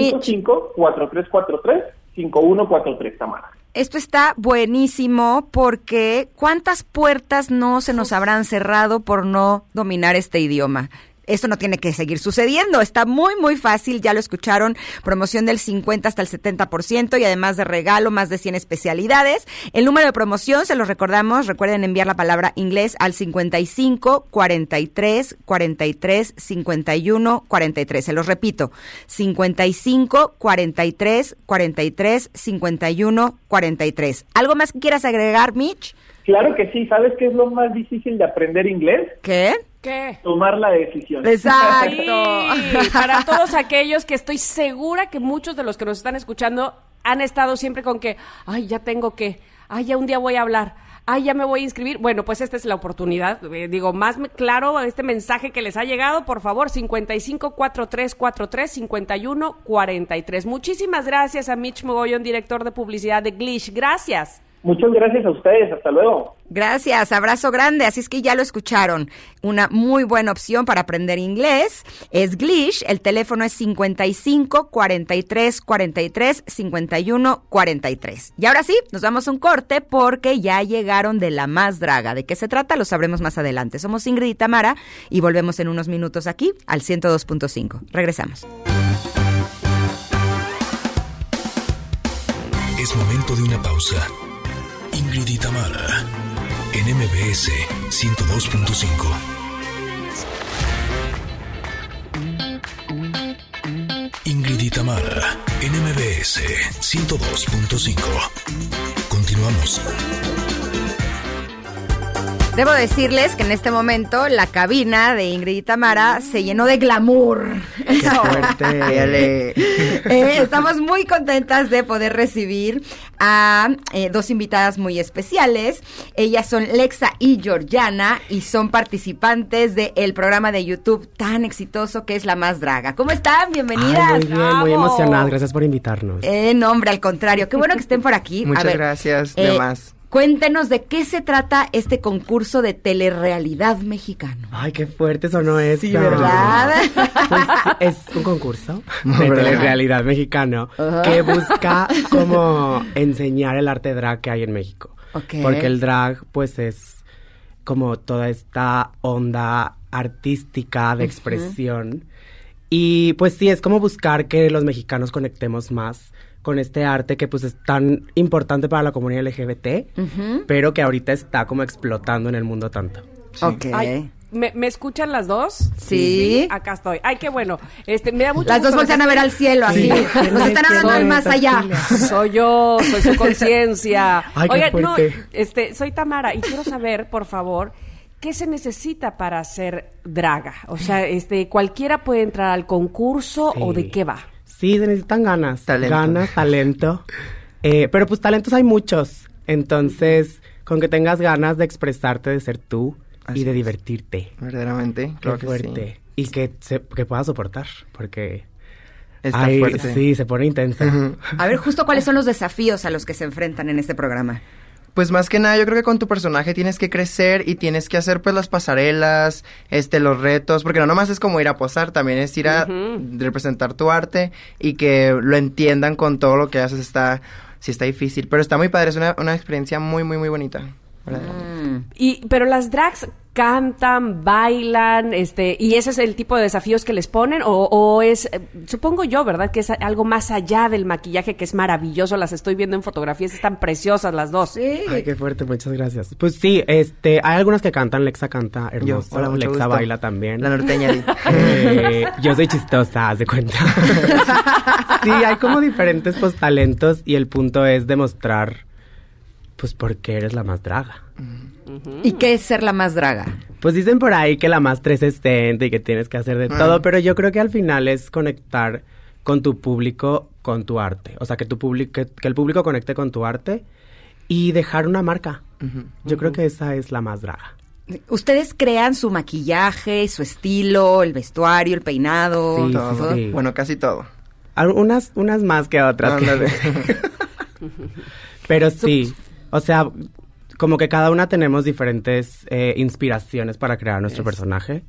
554343-5143, Tamara. Esto está buenísimo porque ¿cuántas puertas no se nos habrán cerrado por no dominar este idioma? Esto no tiene que seguir sucediendo, está muy fácil, ya lo escucharon, promoción del 50 hasta el 70% y además de regalo, más de 100 especialidades. El número de promoción, se los recordamos, recuerden enviar la palabra inglés al 55 43 43 51 43, se los repito, 55 43 43 51 43. ¿Algo más que quieras agregar, Mitch? Claro que sí, ¿sabes qué es lo más difícil de aprender inglés? ¿Qué? ¿Qué? Tomar la decisión. Exacto. Sí, para todos aquellos que estoy segura que muchos de los que nos están escuchando han estado siempre con que, ay, ya tengo que, ay, ya un día voy a hablar, ay, ya me voy a inscribir. Bueno, pues esta es la oportunidad. Digo, más claro este mensaje que les ha llegado, por favor, 5543435143. Muchísimas gracias a Mitch Mogollón, director de publicidad de Glish. Gracias. Muchas gracias a ustedes, hasta luego. Gracias, abrazo grande, así es que ya lo escucharon. Una muy buena opción para aprender inglés es Glish, el teléfono es 55 43 43 51 43. Y ahora sí, nos damos un corte porque ya llegaron de La Más Draga. ¿De qué se trata? Lo sabremos más adelante. Somos Ingrid y Tamara y volvemos en unos minutos aquí al 102.5. Regresamos. Es momento de una pausa. Ingrid y Tamara, en MBS 102.5. Ingrid y Tamara, en MBS 102.5. Continuamos. Debo decirles que en este momento la cabina de Ingrid y Tamara se llenó de glamour. ¡Qué fuerte! Estamos muy contentas de poder recibir a dos invitadas muy especiales. Ellas son Lexa y Georgiana y son participantes del programa de YouTube tan exitoso que es La Más Draga. ¿Cómo están? Bienvenidas. Ay, muy bien, ¡Bravo! muy emocionadas. Gracias por invitarnos. No, hombre, al contrario. Qué bueno que estén por aquí. Muchas A ver, gracias, de más. Cuéntenos de qué se trata este concurso de telerrealidad mexicano. Ay, qué fuerte sonó eso. Sí, ¿verdad? Pues es un concurso de ¿Verdad? telerrealidad mexicano que busca como enseñar el arte drag que hay en México. Ok. Porque el drag, pues, es como toda esta onda artística de expresión. Y pues sí, es como buscar que los mexicanos conectemos más con este arte que pues es tan importante para la comunidad LGBT, pero que ahorita está como explotando en el mundo tanto. Sí. Ok. Ay, ¿me escuchan las dos? Sí. Acá estoy. Ay, qué bueno. Me da mucho Las dos gusto voltean a ver al cielo, así. Sí. Nos están hablando del más allá. Soy yo, soy su conciencia. Ay, qué Oigan, no, fuerte. soy Tamara y quiero saber, por favor, ¿qué se necesita para ser draga? O sea, ¿cualquiera puede entrar al concurso o de qué va? Sí, se necesitan ganas. Talento. Ganas, talento. Pero pues talentos hay muchos. Entonces, con que tengas ganas de expresarte, de ser tú Así y de es. divertirte. Verdaderamente, creo Qué que fuerte. sí. Y que puedas soportar, porque... Está fuerte. Sí, se pone intensa. A ver, justo cuáles son los desafíos a los que se enfrentan en este programa. Pues más que nada, yo creo que con tu personaje tienes que crecer y tienes que hacer pues las pasarelas, los retos, porque no nomás es como ir a posar, también es ir a representar tu arte y que lo entiendan con todo lo que haces. Sí está difícil, pero está muy padre, es una experiencia muy, muy, muy bonita. Pero las drags cantan, bailan, y ese es el tipo de desafíos que les ponen, o es, supongo yo, ¿verdad? Que es algo más allá del maquillaje, que es maravilloso, las estoy viendo en fotografías, están preciosas las dos. Sí. Ay, qué fuerte, muchas gracias. Pues sí, hay algunas que cantan, Lexa canta hermoso, Hola, mucho Lexa gusto. baila también. La norteña. Yo soy chistosa, haz de cuenta. Sí, hay como diferentes pues talentos y el punto es demostrar pues por qué eres la más draga. ¿Y qué es ser la más draga? Pues dicen por ahí que la más 360 y que tienes que hacer de todo, pero yo creo que al final es conectar con tu público, con tu arte. O sea, que el público conecte con tu arte y dejar una marca. Yo creo que esa es la más draga. ¿Ustedes crean su maquillaje, su estilo, el vestuario, el peinado? Sí, Todo. sí. Bueno, casi todo. Unas más que otras. Ándale. Pero sí, o sea, como que cada una tenemos diferentes inspiraciones para crear nuestro personaje.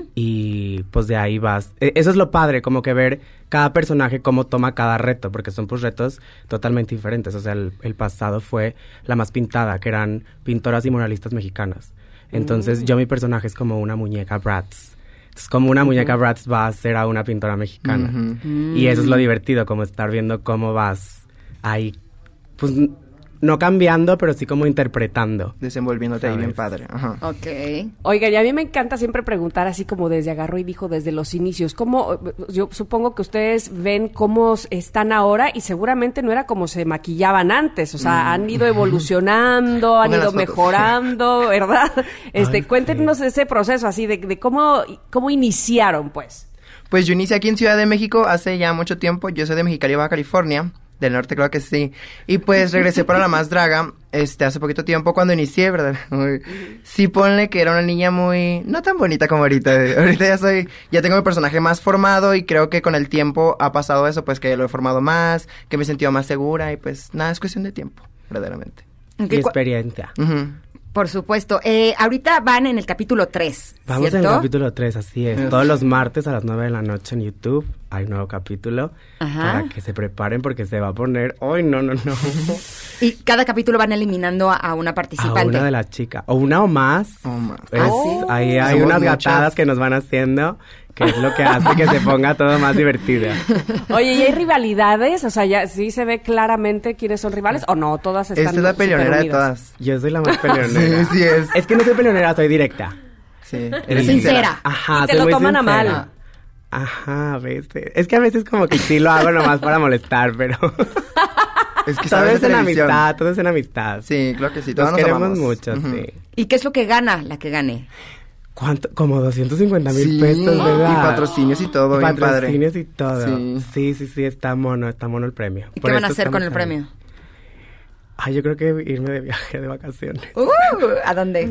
Y pues de ahí vas. Eso es lo padre, como que ver cada personaje cómo toma cada reto, porque son pues retos totalmente diferentes. O sea, el pasado fue La Más Pintada, que eran pintoras y muralistas mexicanas. Entonces mi personaje es como una muñeca Bratz. Entonces como una muñeca Bratz va a ser a una pintora mexicana. Y eso es lo divertido, como estar viendo cómo vas ahí, pues no cambiando, pero sí como interpretando. Desenvolviéndote ahí bien ¿Sabes? padre. Ajá. Ok. Oiga, y a mí me encanta siempre preguntar así como desde agarró y dijo desde los inicios. ¿Cómo? Yo supongo que ustedes ven cómo están ahora y seguramente no era como se maquillaban antes. O sea, han ido evolucionando, han Pongan ido las fotos. mejorando, ¿verdad? Ay, Cuéntenos ese proceso así de cómo iniciaron, pues. Pues yo inicié aquí en Ciudad de México hace ya mucho tiempo. Yo soy de Mexicali, Baja California. Del norte, creo que sí. Y pues regresé para La Más Draga, hace poquito tiempo cuando inicié, ¿verdad? Sí, ponle que era una niña muy... no tan bonita como ahorita. Ahorita ya tengo mi personaje más formado y creo que con el tiempo ha pasado eso, pues que lo he formado más, que me he sentido más segura y pues nada, es cuestión de tiempo, verdaderamente. Ok, Y experiencia. Por supuesto. Ahorita van en el capítulo 3, Vamos ¿cierto? en el capítulo 3, así es. Yes. Todos los martes a las 9 de la noche en YouTube hay un nuevo capítulo. Ajá. Para que se preparen porque se va a poner... ¡Ay, no! Y cada capítulo van eliminando a una A participante. una de las chicas. O una o más. O más. ¿sí? Ahí hay Somos unas muchas. gatadas que nos van haciendo, que es lo que hace que se ponga todo más divertido. Oye, ¿y hay rivalidades? O sea, ¿ya sí se ve claramente quiénes son rivales o no? Todas están Esta es la peleonera de superunidas. todas. Yo soy la más peleonera. Sí, sí es. Es que no soy peleonera, soy directa. Sí. Eres sincera. Ajá, Y te soy lo muy toman a sincera. mal. Ajá, a veces. Es que a veces como que sí lo hago nomás para molestar, pero... Es que todo sabes es de en televisión. amistad, todo es en amistad. Sí, creo que sí. Todos Nos nos queremos amamos. mucho, Ujú. sí. ¿Y qué es lo que gana la que gane? ¿Cuánto? Como 250,000 Sí, pesos, ¿verdad? y patrocinios y todo, Y bien padre. patrocinios y todo. Sí. Sí, está mono el premio. ¿Y Por qué van a eso hacer con el estamos ahí. premio? Ay, yo creo que irme de viaje, de vacaciones. ¿A dónde?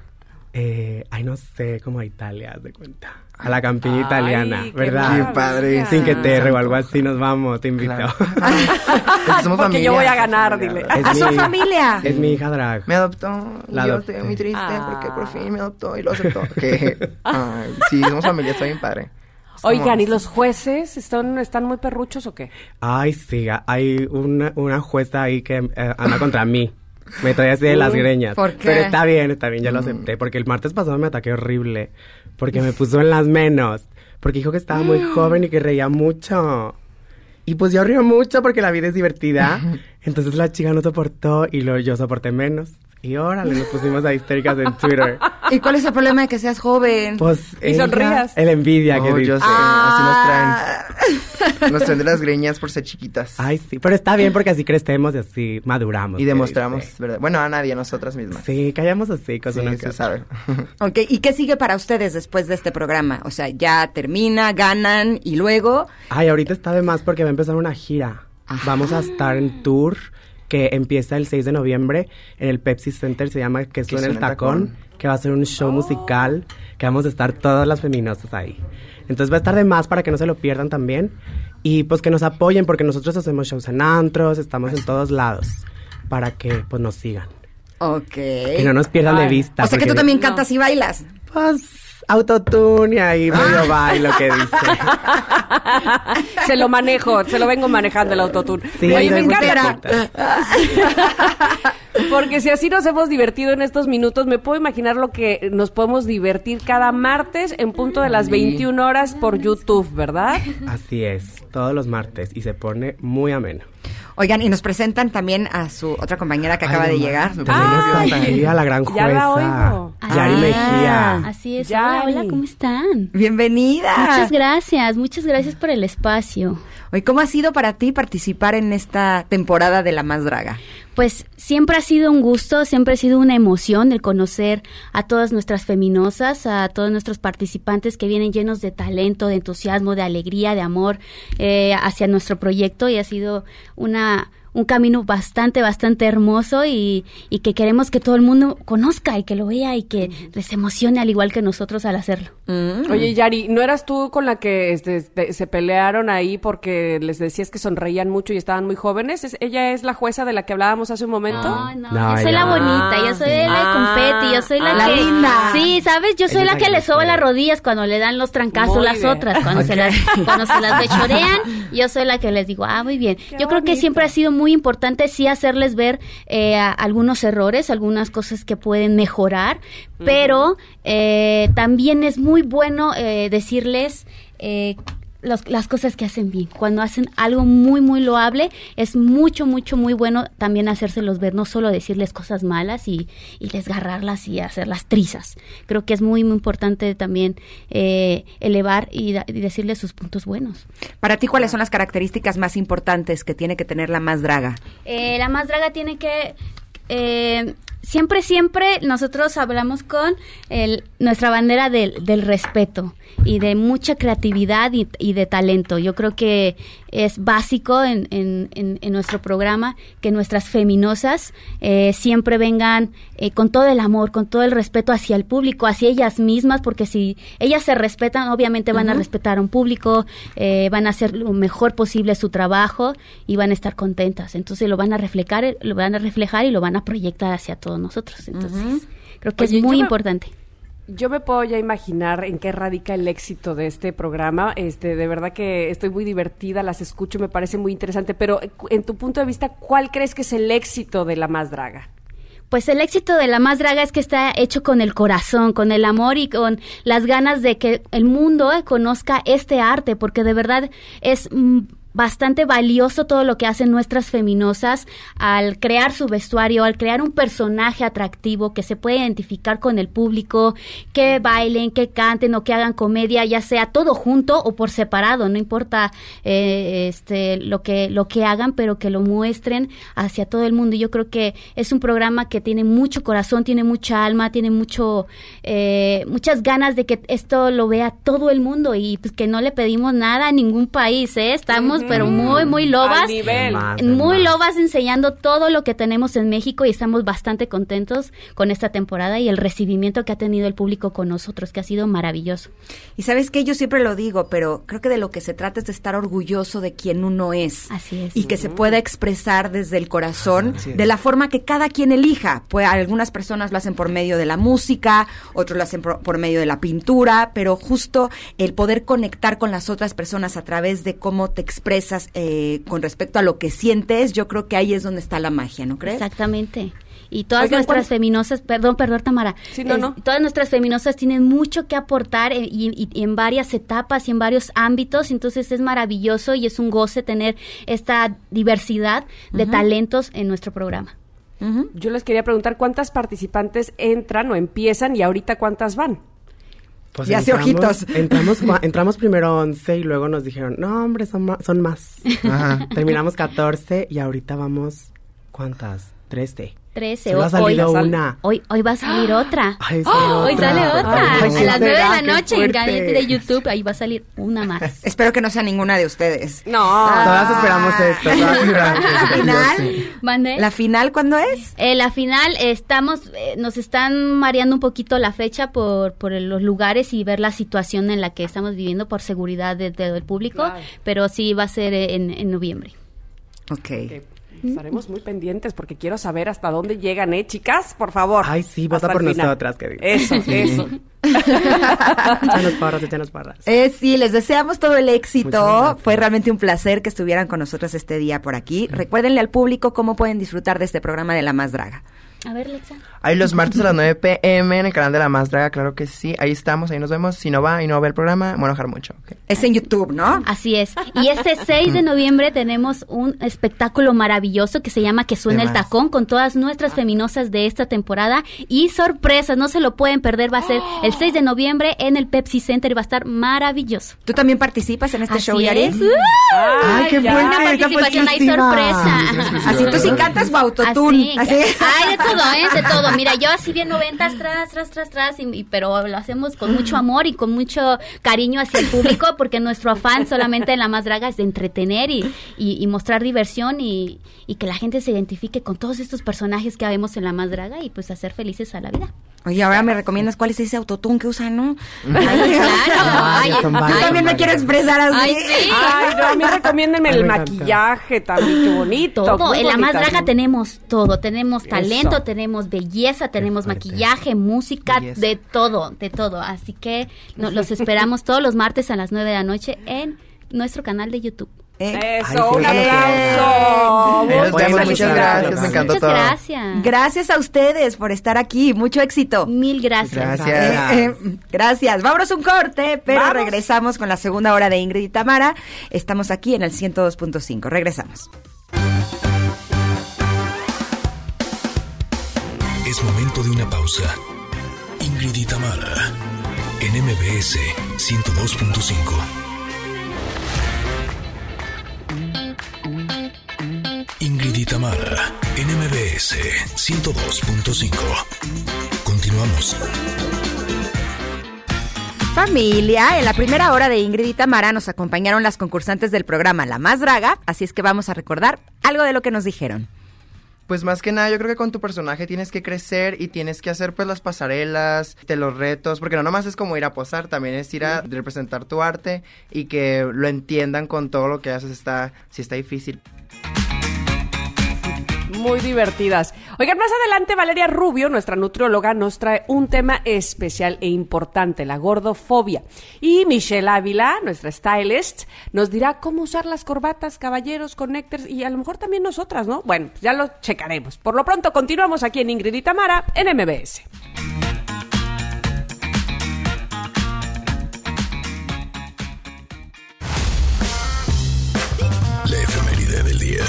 No sé, como a Italia, haz de cuenta. A la campiña Ay, italiana, qué ¿verdad? Qué padre. Sin que te Santo. o algo así, nos vamos, te invito. Claro. Somos Porque familia, yo voy a somos ganar, familia, dile. ¿verdad? ¡A su familia! Es mi hija drag. Me adoptó. La y yo adopté. estoy muy triste Ah. porque por fin me adoptó y lo aceptó. Ay, sí, somos familia, está bien padre. Oigan, ¿y Somos- los jueces están muy perruchos o qué? Ay, sí, hay una jueza ahí que anda contra mí. Me trae así de las greñas. ¿Por qué? Pero está bien, ya lo acepté. Porque el martes pasado me ataqué horrible. Porque me puso en las menos. Porque dijo que estaba muy joven y que reía mucho. Y pues yo río mucho porque la vida es divertida. Entonces la chica no soportó y yo soporté menos. Y órale, nos pusimos a histéricas en Twitter. ¿Y cuál es el problema de que seas joven? Pues Y sonrías. el envidia que dice. Yo sé, así nos traen. Nos traen de las greñas por ser chiquitas. Ay, sí, pero está bien porque así crecemos y así maduramos. Y que demostramos, dice. ¿verdad? Bueno, a nadie, a nosotras mismas. Sí, callamos así, Sí, uno que se otro. sabe. Ok, ¿y qué sigue para ustedes después de este programa? O sea, ya termina, ganan y luego... Ay, ahorita está de más porque va a empezar una gira. Ajá. Vamos a estar en tour que empieza el 6 de noviembre en el Pepsi Center, se llama Que suena el tacón, que va a ser un show musical, que vamos a estar todas las feminosas ahí. Entonces va a estar de más para que no se lo pierdan también y pues que nos apoyen porque nosotros hacemos shows en antros, estamos en todos lados para que pues nos sigan. Ok. Que no nos pierdan de vista. O sea que tú porque- también cantas y bailas. Pues autotune y ahí medio bailo que dice. Se lo manejo, se lo vengo manejando el autotune. Sí, Oye, me doy muchas encanta. vueltas. Porque si así nos hemos divertido en estos minutos, me puedo imaginar lo que nos podemos divertir cada martes en punto de las 21 horas por YouTube, ¿verdad? Así es, todos los martes y se pone muy ameno. Oigan, y nos presentan también a su otra compañera que Ay, acaba no de más, llegar. me Tenemos Ay. ahí a la gran jueza, Ya la oigo. Yari Mejía. Así es. Yari. Hola, hola, ¿cómo están? Bienvenida. Muchas gracias por el espacio. Oye, ¿cómo ha sido para ti participar en esta temporada de La Más Draga? Pues siempre ha sido un gusto, siempre ha sido una emoción el conocer a todas nuestras feminosas, a todos nuestros participantes que vienen llenos de talento, de entusiasmo, de alegría, de amor hacia nuestro proyecto y ha sido un camino bastante hermoso y que queremos que todo el mundo conozca y que lo vea y que se emocione al igual que nosotros al hacerlo. Oye, Yari, ¿no eras tú con la que se pelearon ahí porque les decías que sonreían mucho y estaban muy jóvenes? ¿Ella es la jueza de la que hablábamos hace un momento? No, No, yo soy la ella- bonita, yo soy la de confeti, yo soy la la que... linda. Sí, ¿sabes? Yo soy Ella la es que la le que soba le las pega. rodillas cuando le dan los trancazos Muy las bien. otras, cuando se las bechorean, yo soy la que les digo, muy bien. Yo creo que bonito. siempre ha sido muy importante sí hacerles ver algunos errores, algunas cosas que pueden mejorar, pero también es muy bueno decirles las cosas que hacen bien. Cuando hacen algo muy loable, es muy bueno también hacérselos ver, no solo decirles cosas malas y desgarrarlas y hacerlas trizas. Creo que es muy importante también elevar y decirles sus puntos buenos. Para ti, ¿cuáles son las características más importantes que tiene que tener La Más Draga? La Más Draga tiene que... Siempre nosotros hablamos con nuestra bandera del respeto y de mucha creatividad y de talento. Yo creo que es básico en nuestro programa que nuestras feminosas siempre vengan con todo el amor, con todo el respeto hacia el público, hacia ellas mismas, porque si ellas se respetan, obviamente van a respetar a un público, van a hacer lo mejor posible su trabajo y van a estar contentas. Entonces lo van a reflejar y lo van a proyectar hacia todos nosotros. Entonces, creo que Oye, es muy yo me- importante. Yo me puedo ya imaginar en qué radica el éxito de este programa. De verdad que estoy muy divertida, las escucho, me parece muy interesante. Pero en tu punto de vista, ¿cuál crees que es el éxito de La Más Draga? Pues el éxito de La Más Draga es que está hecho con el corazón, con el amor y con las ganas de que el mundo conozca este arte, porque de verdad es bastante valioso todo lo que hacen nuestras feminosas al crear su vestuario, al crear un personaje atractivo que se puede identificar con el público, que bailen, que canten o que hagan comedia, ya sea todo junto o por separado, no importa lo que hagan, pero que lo muestren hacia todo el mundo. Y yo creo que es un programa que tiene mucho corazón, tiene mucha alma, tiene muchas ganas de que esto lo vea todo el mundo y pues que no le pedimos nada a ningún país, estamos pero muy lobas, Al nivel. muy lobas enseñando todo lo que tenemos en México y estamos bastante contentos con esta temporada y el recibimiento que ha tenido el público con nosotros, que ha sido maravilloso. Y sabes que yo siempre lo digo, pero creo que de lo que se trata es de estar orgulloso de quien uno es. Así es. Y que se pueda expresar desde el corazón, Así es. de la forma que cada quien elija. Pues algunas personas lo hacen por medio de la música, otros lo hacen por medio de la pintura, pero justo el poder conectar con las otras personas a través de cómo te expresas con respecto a lo que sientes, yo creo que ahí es donde está la magia, ¿no crees? Exactamente. Y todas nuestras feminosas, perdón Tamara, sí, no. Todas nuestras feminosas tienen mucho que aportar y en varias etapas y en varios ámbitos, entonces es maravilloso y es un goce tener esta diversidad de talentos en nuestro programa. Yo les quería preguntar cuántas participantes entran o empiezan y ahorita cuántas van. Pues ya hace ojitos. Entramos primero 11 y luego nos dijeron, no, hombre, son más. Ajá. Terminamos 14 y ahorita vamos, ¿cuántas? 13. Solo ha salido una. Hoy va a salir otra. Ay, hoy sale otra. Ay, a las 9 de la noche en fuerte. canal de YouTube, ahí va a salir una más. Espero que no sea ninguna de ustedes. No. Todas esperamos esto. ¿La final? ¿Mande? ¿La final cuándo es? La final nos están mareando un poquito la fecha por los lugares y ver la situación en la que estamos viviendo por seguridad del público, claro. Pero sí va a ser en noviembre. Okay. Estaremos muy pendientes porque quiero saber hasta dónde llegan, chicas, por favor. Ay, sí, vota por nosotras, que digo. Eso. Échanos porras. Sí, les deseamos todo el éxito. Fue realmente un placer que estuvieran con nosotros este día por aquí. Recuérdenle al público cómo pueden disfrutar de este programa de La Más Draga. A ver, Lexa. Ahí los martes a las 9 p.m. en el canal de La Más Draga, claro que sí. Ahí estamos, ahí nos vemos. Si no va y no ve el programa, me voy a enojar mucho. Okay. Es en YouTube, ¿no? Así es. Y este 6 de noviembre tenemos un espectáculo maravilloso que se llama Que Suene el Tacón, con todas nuestras feminosas de esta temporada. Y sorpresas, no se lo pueden perder. Va a ser el 6 de noviembre en el Pepsi Center y va a estar maravilloso. ¿Tú también participas en este show, Yaris? ¡Ay, qué buena! Una participación, hay sorpresa. Así tú sí cantas o autotune. Así. Ay, de todo. Mira, yo así bien 90s, tras, pero lo hacemos con mucho amor y con mucho cariño hacia el público, porque nuestro afán solamente en La Más Draga es de entretener y mostrar diversión y que la gente se identifique con todos estos personajes que vemos en La Más Draga y pues hacer felices a la vida. Oye, ahora me recomiendas cuál es ese autotune que usan, ¿no? Ay, claro. Yo también me quiero expresar así. Ay, sí. Ay, no, a mí recomiéndenme el maquillaje también, qué bonito. Todo, en La Más Draga tenemos todo. Tenemos talento, tenemos belleza, tenemos maquillaje, música, de todo. Así que los esperamos todos los martes a las 9 de la noche en nuestro canal de YouTube. Eso, un aplauso. Muchas gracias, me encantó todo. Muchas gracias. Gracias a ustedes por estar aquí, mucho éxito. Mil gracias. Gracias. Vámonos un corte, pero regresamos con la segunda hora de Ingrid y Tamara. Estamos aquí en el 102.5. Regresamos. Es momento de una pausa. Ingrid y Tamara en MBS 102.5. Ingrid y Tamara en MBS 102.5. Continuamos. Familia, en la primera hora de Ingrid y Tamara nos acompañaron las concursantes del programa La Más Draga, así es que vamos a recordar algo de lo que nos dijeron. Pues más que nada, yo creo que con tu personaje tienes que crecer y tienes que hacer pues las pasarelas, los retos, porque no nomás es como ir a posar, también es ir a representar tu arte y que lo entiendan con todo lo que haces, si está difícil. Muy divertidas. Oigan, más adelante Valeria Rubio, nuestra nutrióloga, nos trae un tema especial e importante, la gordofobia. Y Michelle Ávila, nuestra stylist, nos dirá cómo usar las corbatas, caballeros, connectors y a lo mejor también nosotras, ¿no? Bueno, ya lo checaremos. Por lo pronto continuamos aquí en Ingrid y Tamara en MBS. La efeméride del día.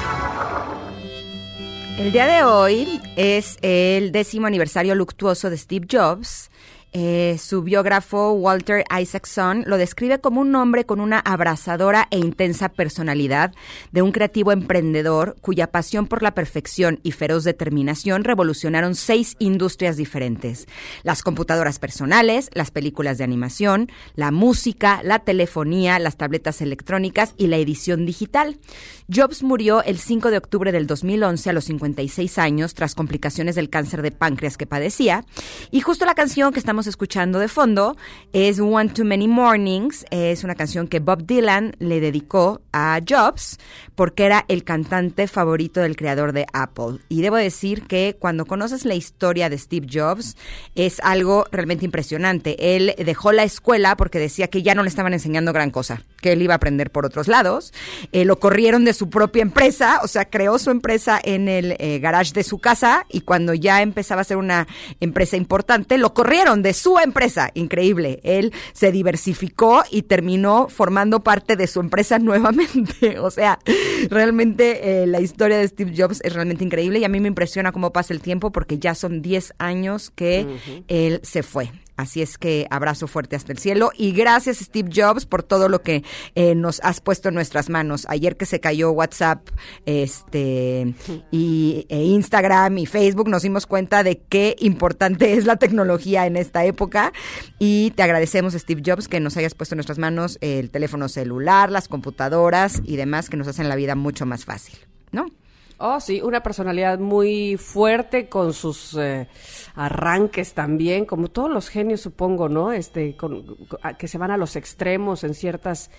El día de hoy es el 10º aniversario luctuoso de Steve Jobs. Su biógrafo Walter Isaacson lo describe como un hombre con una abrasadora e intensa personalidad de un creativo emprendedor cuya pasión por la perfección y feroz determinación revolucionaron 6 industrias diferentes: las computadoras personales, las películas de animación, la música, la telefonía, las tabletas electrónicas y la edición digital. Jobs murió el 5 de octubre del 2011 a los 56 años tras complicaciones del cáncer de páncreas que padecía, y justo la canción que estamos estamos escuchando de fondo es One Too Many Mornings. Es una canción que Bob Dylan le dedicó a Jobs porque era el cantante favorito del creador de Apple. Y debo decir que cuando conoces la historia de Steve Jobs es algo realmente impresionante. Él dejó la escuela porque decía que ya no le estaban enseñando gran cosa, que él iba a aprender por otros lados. Lo corrieron de su propia empresa, o sea, creó su empresa en el garage de su casa, y cuando ya empezaba a ser una empresa importante, lo corrieron de su empresa. Increíble. Él se diversificó y terminó formando parte de su empresa nuevamente. O sea, realmente la historia de Steve Jobs es realmente increíble, y a mí me impresiona cómo pasa el tiempo porque ya son 10 años que él se fue. Así es que abrazo fuerte hasta el cielo y gracias Steve Jobs por todo lo que nos has puesto en nuestras manos. Ayer que se cayó WhatsApp y Instagram y Facebook, nos dimos cuenta de qué importante es la tecnología en esta época, y te agradecemos, Steve Jobs, que nos hayas puesto en nuestras manos el teléfono celular, las computadoras y demás que nos hacen la vida mucho más fácil, ¿no? Oh, sí, una personalidad muy fuerte con sus arranques también, como todos los genios, supongo, ¿no? Que se van a los extremos en ciertas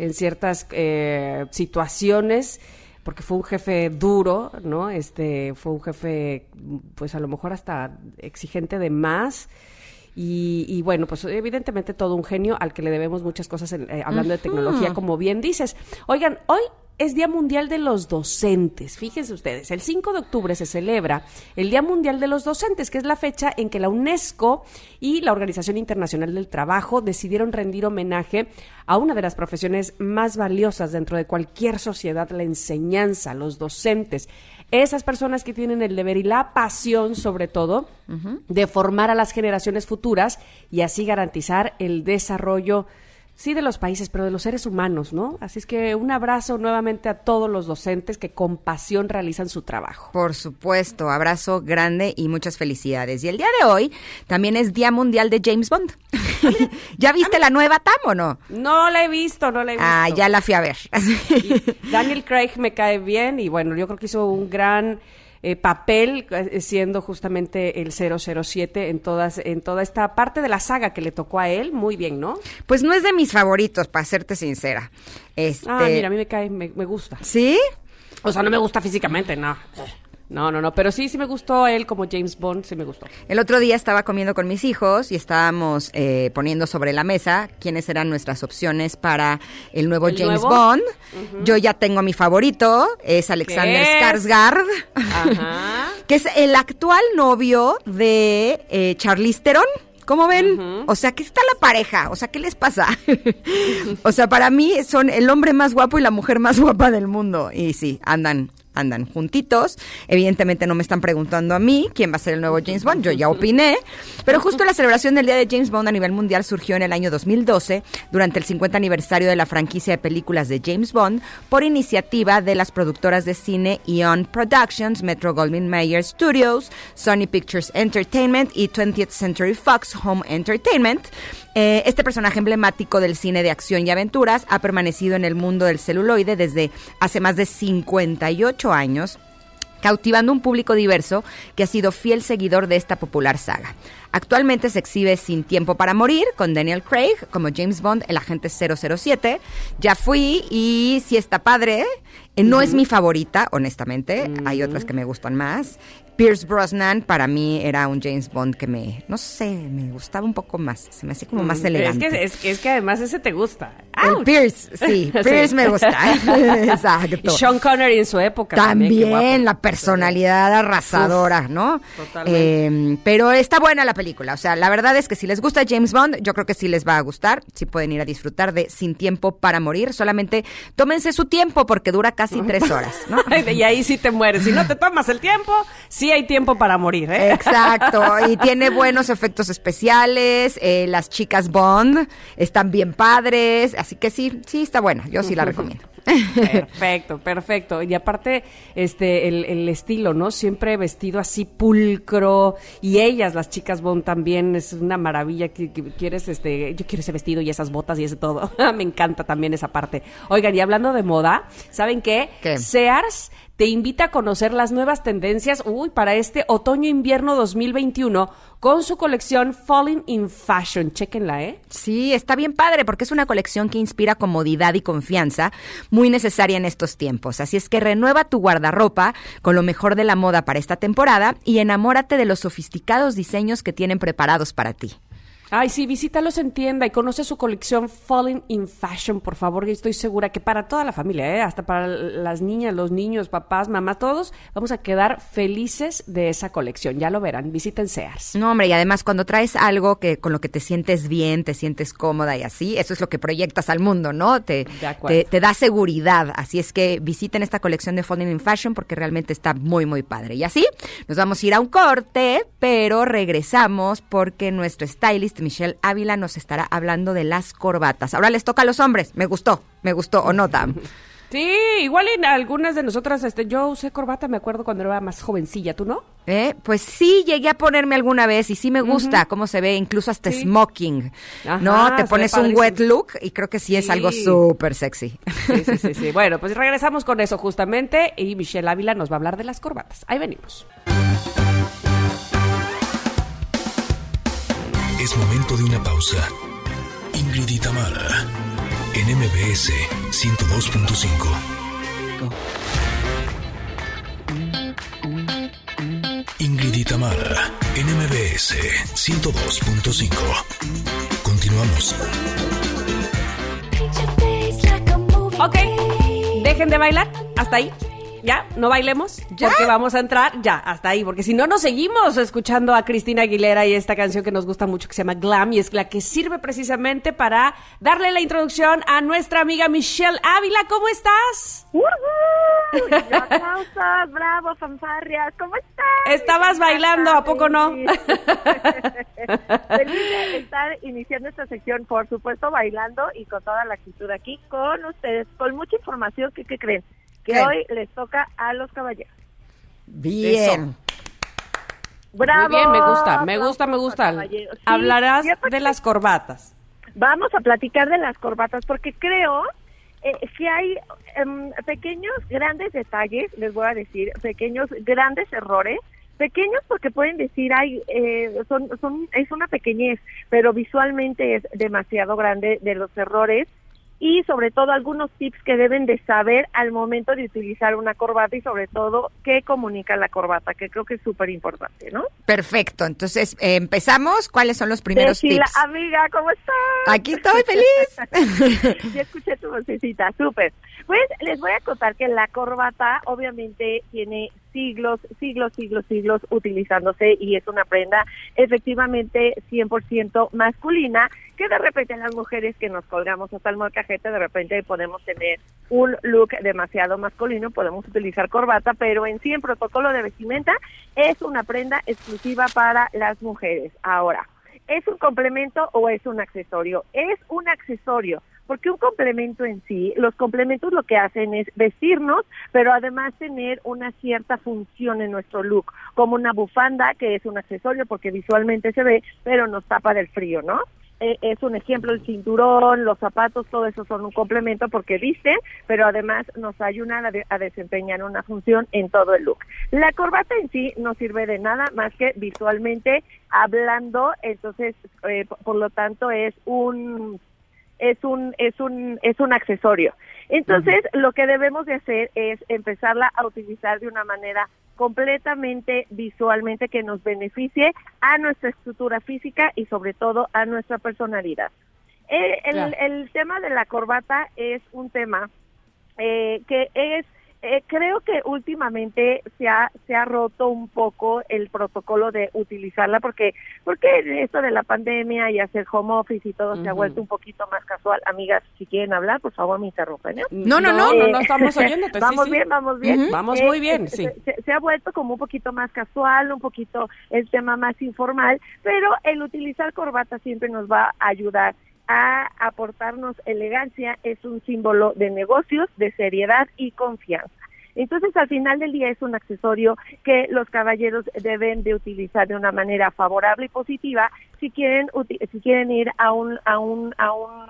situaciones, porque fue un jefe duro, ¿no? Fue un jefe, pues a lo mejor hasta exigente de más. Y bueno, pues evidentemente todo un genio al que le debemos muchas cosas hablando de tecnología, como bien dices. Oigan, hoy es Día Mundial de los Docentes. Fíjense ustedes, el 5 de octubre se celebra el Día Mundial de los Docentes, que es la fecha en que la UNESCO y la Organización Internacional del Trabajo decidieron rendir homenaje a una de las profesiones más valiosas dentro de cualquier sociedad, la enseñanza, los docentes. Esas personas que tienen el deber y la pasión, sobre todo, de formar a las generaciones futuras y así garantizar el desarrollo, sí, de los países, pero de los seres humanos, ¿no? Así es que un abrazo nuevamente a todos los docentes que con pasión realizan su trabajo. Por supuesto, abrazo grande y muchas felicidades. Y el día de hoy también es Día Mundial de James Bond. ¿Ya viste la nueva TAM o no? No la he visto. Ah, ya la fui a ver. Y Daniel Craig me cae bien y bueno, yo creo que hizo un gran papel siendo justamente el 007 en toda esta parte de la saga que le tocó a él. Muy bien, ¿no? Pues no es de mis favoritos, para serte sincera. Mira, a mí me gusta. ¿Sí? O sea, no me gusta físicamente, no, pero sí me gustó él como James Bond, sí me gustó. El otro día estaba comiendo con mis hijos y estábamos poniendo sobre la mesa quiénes eran nuestras opciones para el nuevo James Bond. Yo ya tengo a mi favorito, es Alexander Skarsgård, que es el actual novio de Charlize Theron. ¿Cómo ven? O sea, ¿qué está la pareja? O sea, ¿qué les pasa? O sea, para mí son el hombre más guapo y la mujer más guapa del mundo. Y sí, andan juntitos. Evidentemente no me están preguntando a mí quién va a ser el nuevo James Bond, yo ya opiné, pero justo la celebración del Día de James Bond a nivel mundial surgió en el año 2012, durante el 50 aniversario de la franquicia de películas de James Bond, por iniciativa de las productoras de cine Eon Productions, Metro-Goldwyn-Mayer Studios, Sony Pictures Entertainment y 20th Century Fox Home Entertainment. Este personaje emblemático del cine de acción y aventuras ha permanecido en el mundo del celuloide desde hace más de 58 años, cautivando un público diverso que ha sido fiel seguidor de esta popular saga. Actualmente se exhibe Sin Tiempo para Morir, con Daniel Craig como James Bond, el agente 007. Ya fui y sí está padre. No es mi favorita, honestamente. Hay otras que me gustan más. Pierce Brosnan para mí era un James Bond que me gustaba un poco más. Se me hacía como más elegante. Es que además ese te gusta. El Pierce, sí. Pierce me gusta. Exacto. Y Sean Connery en su época. También la personalidad arrasadora, ¿no? Totalmente. Pero está buena la película. O sea, la verdad es que si les gusta James Bond, yo creo que sí les va a gustar. Sí pueden ir a disfrutar de Sin Tiempo para Morir. Solamente tómense su tiempo porque dura casi 3 horas, ¿no? Y ahí sí te mueres. Si no te tomas el tiempo, sí hay tiempo para morir, ¿eh? Exacto. Y tiene buenos efectos especiales. Las chicas Bond están bien padres. Así que sí está buena. Yo sí la recomiendo. Perfecto. Y aparte, el estilo, ¿no? Siempre vestido así pulcro. Y ellas, las chicas Bond, también es una maravilla. Que quieres, yo quiero ese vestido y esas botas y ese todo. Me encanta también esa parte. Oigan, y hablando de moda, ¿saben qué? ¿Qué? Sears te invita a conocer las nuevas tendencias para este otoño-invierno 2021 con su colección Falling in Fashion. Chéquenla, ¿eh? Sí, está bien padre porque es una colección que inspira comodidad y confianza, muy necesaria en estos tiempos. Así es que renueva tu guardarropa con lo mejor de la moda para esta temporada y enamórate de los sofisticados diseños que tienen preparados para ti. Ay, sí, visítalos en tienda y conoce su colección Falling in Fashion, por favor. Y estoy segura que para toda la familia, hasta para las niñas, los niños, papás, mamás, todos vamos a quedar felices de esa colección. Ya lo verán, visiten Sears. No, hombre, y además cuando traes algo que con lo que te sientes bien, te sientes cómoda y así, eso es lo que proyectas al mundo, ¿no? Te da seguridad. Así es que visiten esta colección de Falling in Fashion porque realmente está muy, muy padre. Y así nos vamos a ir a un corte, pero regresamos porque nuestro stylist Michelle Ávila nos estará hablando de las corbatas. Ahora les toca a los hombres. Me gustó, ¿o no, Tam? Sí, igual en algunas de nosotras, yo usé corbata, me acuerdo cuando era más jovencilla, ¿tú no? Pues sí, llegué a ponerme alguna vez y sí me gusta cómo se ve, incluso hasta smoking, ¿no? Te pones un wet look y creo que sí es algo súper sexy. Sí. Bueno, pues regresamos con eso justamente y Michelle Ávila nos va a hablar de las corbatas. Ahí venimos. Es momento de una pausa. Ingrid y Tamara, en MBS 102.5. Ingrid y Tamara, en MBS 102.5. Continuamos. Ok, dejen de bailar, hasta ahí. Ya, no bailemos, porque vamos a entrar ya, hasta ahí, porque si no nos seguimos escuchando a Cristina Aguilera y esta canción que nos gusta mucho que se llama Glam y es la que sirve precisamente para darle la introducción a nuestra amiga Michelle Ávila. ¿Cómo estás? Aplausos, bravo, fanfarrias, ¿cómo estás? Estabas bailando, ¿a poco no? Feliz de estar iniciando esta sección, por supuesto, bailando y con toda la actitud aquí con ustedes, con mucha información que ¿qué creen? Que hoy les toca a los caballeros. Bien. Eso. Bravo. Muy bien, me gusta. Sí, hablarás de las corbatas. Vamos a platicar de las corbatas porque creo que hay pequeños, grandes detalles, les voy a decir, pequeños, grandes errores. Pequeños porque pueden decir, es una pequeñez, pero visualmente es demasiado grande de los errores. Y sobre todo algunos tips que deben de saber al momento de utilizar una corbata y sobre todo qué comunica la corbata, que creo que es súper importante, ¿no? Perfecto, entonces empezamos. ¿Cuáles son los primeros tips? Amiga, ¿cómo estás? Aquí estoy, feliz. Ya escuché tu vocecita, súper. Pues les voy a contar que la corbata obviamente tiene siglos utilizándose y es una prenda efectivamente 100% masculina, que de repente las mujeres que nos colgamos hasta el molcajete de repente podemos tener un look demasiado masculino, podemos utilizar corbata, pero en sí en protocolo de vestimenta es una prenda exclusiva para las mujeres. Ahora, ¿es un complemento o es un accesorio? Es un accesorio, porque un complemento en sí, los complementos lo que hacen es vestirnos, pero además tener una cierta función en nuestro look, como una bufanda, que es un accesorio porque visualmente se ve, pero nos tapa del frío, ¿no? Es un ejemplo el cinturón, los zapatos, todo eso son un complemento porque visten, pero además nos ayudan a desempeñar una función en todo el look. La corbata en sí no sirve de nada más que visualmente hablando, entonces por lo tanto es un accesorio. Entonces, lo que debemos de hacer es empezarla a utilizar de una manera completamente visualmente que nos beneficie a nuestra estructura física y sobre todo a nuestra personalidad. El tema de la corbata es un tema que es creo que últimamente se ha roto un poco el protocolo de utilizarla porque esto de la pandemia y hacer home office y todo se ha vuelto un poquito más casual. Amigas, si quieren hablar, por favor me interrumpen. No, estamos oyéndote. Vamos sí, bien, sí. vamos bien. Vamos muy bien, sí. Se ha vuelto como un poquito más casual, un poquito el tema más informal, pero el utilizar corbata siempre nos va a ayudar a aportarnos elegancia, es un símbolo de negocios, de seriedad y confianza. Entonces, al final del día es un accesorio que los caballeros deben de utilizar de una manera favorable y positiva si quieren ir a un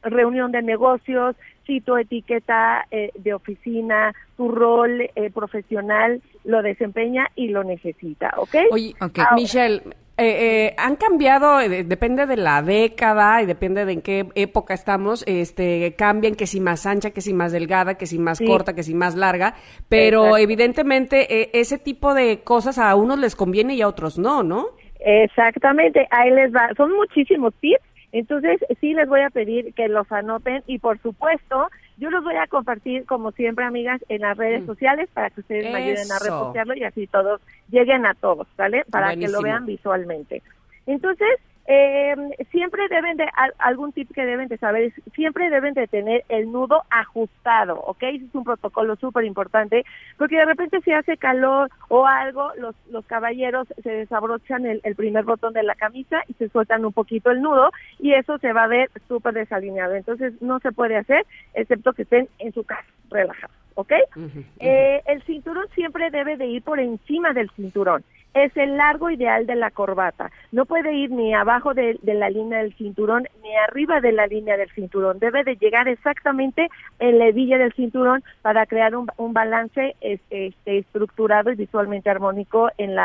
reunión de negocios, si tu etiqueta de oficina, tu rol profesional lo desempeña y lo necesita, ¿ok? Oye, Michelle, han cambiado, depende de la década y depende de en qué época estamos, cambian que si más ancha, que si más delgada, que si más corta, que si más larga, pero exacto, evidentemente ese tipo de cosas a unos les conviene y a otros no, ¿no? Exactamente, ahí les va, son muchísimos tips. Entonces, sí les voy a pedir que los anoten y, por supuesto, yo los voy a compartir, como siempre, amigas, en las redes sociales para que ustedes me ayuden a repostearlo y así todos lleguen a todos, ¿sale? Para Buenísimo. Que lo vean visualmente. Entonces, siempre deben de, algún tip que deben de saber es, siempre deben de tener el nudo ajustado, ¿ok? Ese es un protocolo súper importante, porque de repente si hace calor o algo, los caballeros se desabrochan el primer botón de la camisa y se sueltan un poquito el nudo, y eso se va a ver súper desalineado. Entonces no se puede hacer, excepto que estén en su casa, relajados, ¿ok? El cinturón siempre debe de ir por encima del cinturón. Es el largo ideal de la corbata. No puede ir ni abajo de la línea del cinturón, ni arriba de la línea del cinturón. Debe de llegar exactamente en la hebilla del cinturón para crear un balance estructurado y visualmente armónico en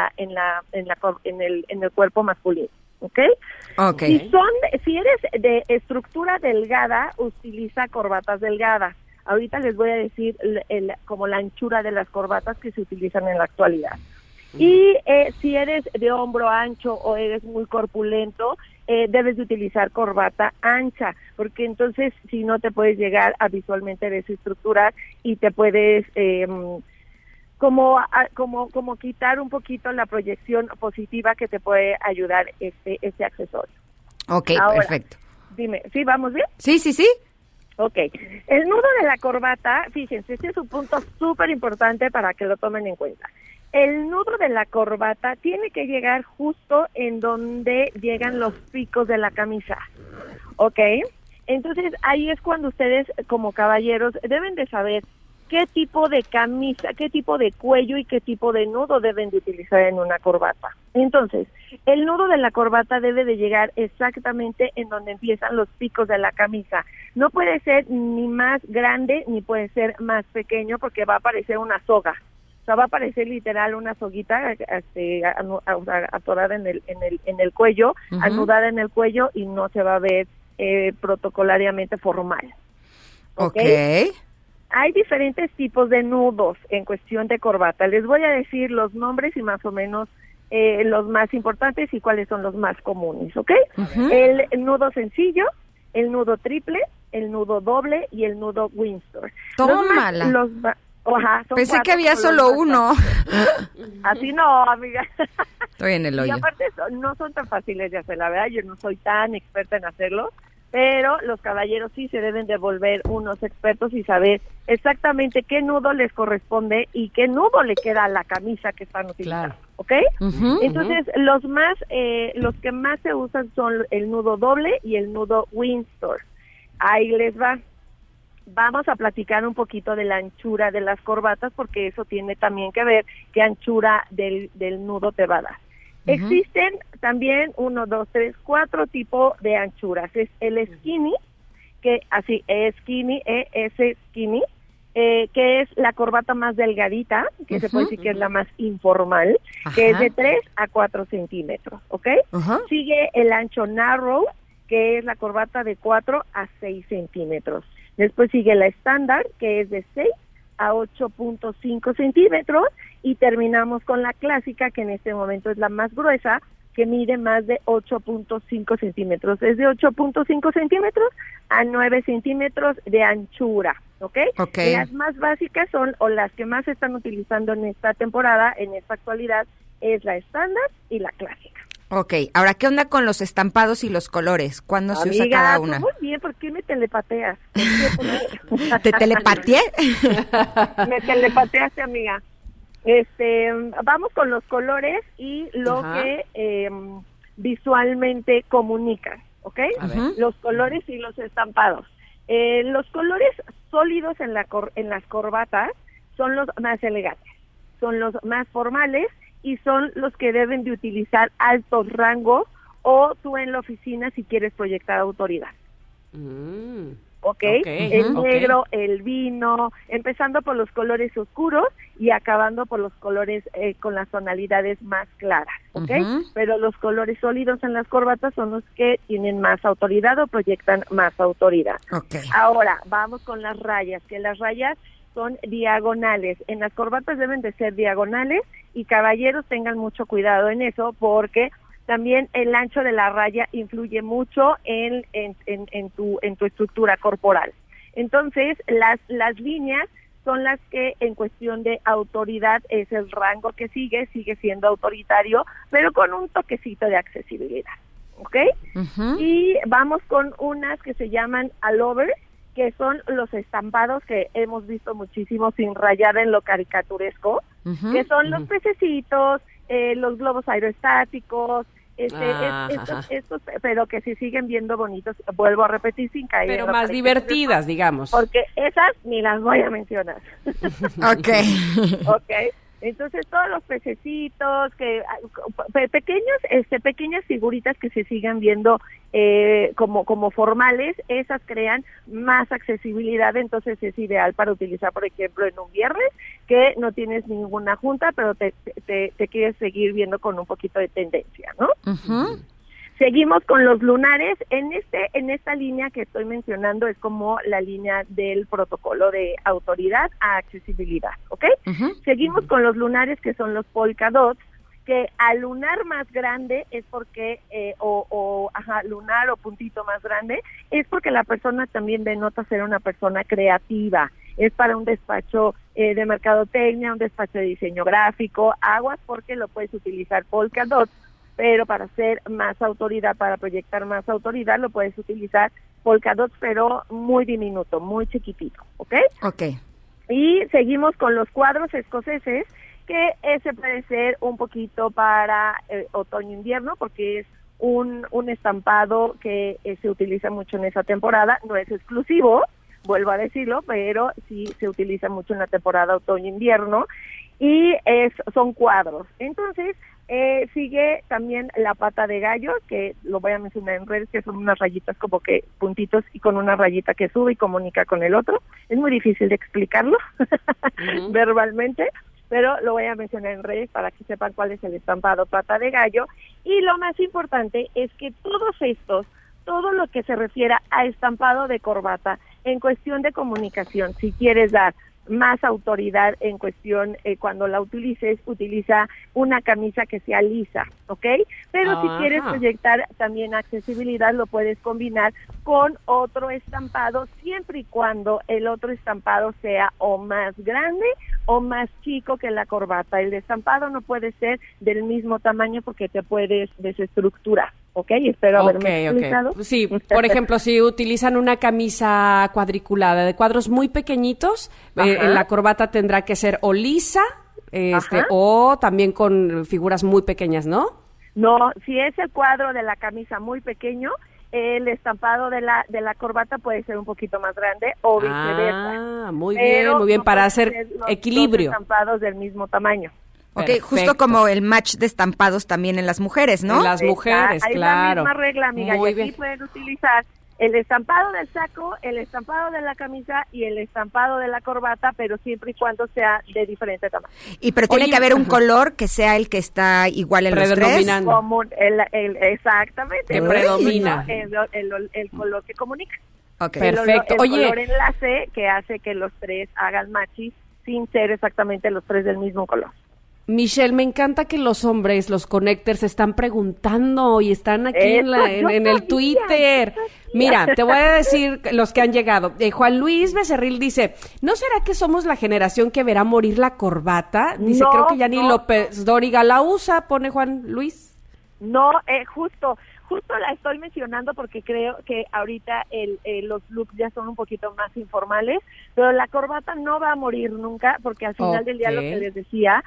el cuerpo masculino. ¿Ok? Okay. Si eres de estructura delgada, utiliza corbatas delgadas. Ahorita les voy a decir como la anchura de las corbatas que se utilizan en la actualidad. Y si eres de hombro ancho o eres muy corpulento, debes de utilizar corbata ancha, porque entonces si no te puedes llegar a visualmente desestructurar y te puedes como quitar un poquito la proyección positiva que te puede ayudar este accesorio. Ok, ahora, perfecto. Dime, ¿sí vamos bien? Sí. Ok, el nudo de la corbata, fíjense, este es un punto súper importante para que lo tomen en cuenta. El nudo de la corbata tiene que llegar justo en donde llegan los picos de la camisa, ¿ok? Entonces, ahí es cuando ustedes, como caballeros, deben de saber qué tipo de camisa, qué tipo de cuello y qué tipo de nudo deben de utilizar en una corbata. Entonces, el nudo de la corbata debe de llegar exactamente en donde empiezan los picos de la camisa. No puede ser ni más grande ni puede ser más pequeño porque va a parecer una soga. O sea, va a parecer literal una soguita atorada en el cuello, anudada en el cuello y no se va a ver protocolariamente formal. Okay. Hay diferentes tipos de nudos en cuestión de corbata. Les voy a decir los nombres y más o menos los más importantes y cuáles son los más comunes, ¿ok? El nudo sencillo, el nudo triple, el nudo doble y el nudo Windsor. Tómala. Pensé que había solo uno. Así no, amiga. Estoy en el hoyo. Y aparte no son tan fáciles de hacer, la verdad, yo no soy tan experta en hacerlo, pero los caballeros sí se deben de volver unos expertos y saber exactamente qué nudo les corresponde y qué nudo le queda a la camisa que están utilizando, ¿ok? Entonces, los que más se usan son el nudo doble y el nudo Windsor. Ahí les va. Vamos a platicar un poquito de la anchura de las corbatas porque eso tiene también que ver qué anchura del nudo te va a dar. Existen también 4 tipos de anchuras. Es el skinny, que así es skinny, skinny, que es la corbata más delgadita, que se puede decir que es la más informal, que es de 3 a 4 centímetros, ¿ok? Sigue el ancho narrow, que es la corbata de 4 a 6 centímetros. Después sigue la estándar, que es de 6 a 8.5 centímetros, y terminamos con la clásica, que en este momento es la más gruesa, que mide más de 8.5 centímetros. Es de 8.5 centímetros a 9 centímetros de anchura, ¿ok? Las más básicas son, o las que más se están utilizando en esta temporada, en esta actualidad, es la estándar y la clásica. Ok, ahora, ¿qué onda con los estampados y los colores? ¿Cuándo se usa cada una? Muy bien, ¿por qué me telepateas? ¿Te telepateé? Me telepateaste, amiga. Vamos con los colores y lo que visualmente comunican, ¿ok? Los colores y los estampados. Los colores sólidos en las corbatas son los más elegantes, son los más formales y son los que deben de utilizar altos rangos o tú en la oficina si quieres proyectar autoridad, ¿Ok? El negro, el vino, empezando por los colores oscuros y acabando por los colores con las tonalidades más claras, ¿ok? Pero los colores sólidos en las corbatas son los que tienen más autoridad o proyectan más autoridad. Ahora, vamos con las rayas, que las rayas son diagonales. En las corbatas deben de ser diagonales y caballeros tengan mucho cuidado en eso porque también el ancho de la raya influye mucho en tu estructura corporal. Entonces, las líneas son las que en cuestión de autoridad es el rango que sigue siendo autoritario, pero con un toquecito de accesibilidad, ¿ok? Y vamos con unas que se llaman all-over, que son los estampados que hemos visto muchísimo sin rayar en lo caricaturesco, que son los pececitos, los globos aerostáticos, estos, pero que sí siguen viendo bonitos, vuelvo a repetir sin caer. Pero más divertidas, digamos. Porque esas ni las voy a mencionar. Ok. Entonces todos los pececitos, pequeñas figuritas que se sigan viendo como formales, esas crean más accesibilidad, entonces es ideal para utilizar, por ejemplo, en un viernes que no tienes ninguna junta, pero te quieres seguir viendo con un poquito de tendencia, ¿no? Seguimos con los lunares. En esta línea que estoy mencionando es como la línea del protocolo de autoridad a accesibilidad, ¿ok? Seguimos con los lunares, que son los polka dots, que al lunar más grande es porque, lunar o puntito más grande, es porque la persona también denota ser una persona creativa. Es para un despacho de mercadotecnia, un despacho de diseño gráfico, aguas porque lo puedes utilizar polka dots, pero para hacer más autoridad, para proyectar más autoridad, lo puedes utilizar polka dots, pero muy diminuto, muy chiquitito, ¿ok? Y seguimos con los cuadros escoceses, que ese puede ser un poquito para otoño-invierno, porque es un estampado que se utiliza mucho en esa temporada, no es exclusivo, vuelvo a decirlo, pero sí se utiliza mucho en la temporada otoño-invierno, y son cuadros. Entonces, sigue también la pata de gallo, que lo voy a mencionar en redes, que son unas rayitas como que puntitos y con una rayita que sube y comunica con el otro. Es muy difícil de explicarlo verbalmente, pero lo voy a mencionar en redes para que sepan cuál es el estampado pata de gallo. Y lo más importante es que todo lo que se refiera a estampado de corbata, en cuestión de comunicación, si quieres dar más autoridad en cuestión, cuando la utiliza una camisa que sea lisa, ¿ok? Pero si quieres proyectar también accesibilidad, lo puedes combinar con otro estampado, siempre y cuando el otro estampado sea o más grande o más chico que la corbata. El estampado no puede ser del mismo tamaño porque te puedes desestructurar. ¿Ok? Espero haberme explicado. Sí, por ejemplo, si utilizan una camisa cuadriculada de cuadros muy pequeñitos, la corbata tendrá que ser o lisa, o también con figuras muy pequeñas, ¿no? No, si es el cuadro de la camisa muy pequeño, el estampado de la corbata puede ser un poquito más grande o viceversa. Muy bien, para hacer equilibrio. Los estampados del mismo tamaño. Ok, perfecto. Justo como el match de estampados también en las mujeres, ¿no? En las mujeres, hay claro. la misma regla, amiga, Muy y aquí bien. pueden utilizar el estampado del saco, el estampado de la camisa y el estampado de la corbata, pero siempre y cuando sea de diferente tamaño. Pero tiene que haber un color que sea el que está igual en los tres. Común, exactamente. Que predomina. El color que comunica. Okay. Perfecto. El color enlace que hace que los tres hagan matching sin ser exactamente los tres del mismo color. Michelle, me encanta que los hombres, los connectors, están preguntando y están aquí en el Twitter. Mira, te voy a decir los que han llegado. Juan Luis Becerril dice, ¿no será que somos la generación que verá morir la corbata? Dice, creo que ya ni López Dóriga la usa, pone Juan Luis. No, justo la estoy mencionando porque creo que ahorita los looks ya son un poquito más informales, pero la corbata no va a morir nunca porque al final del día, lo que les decía,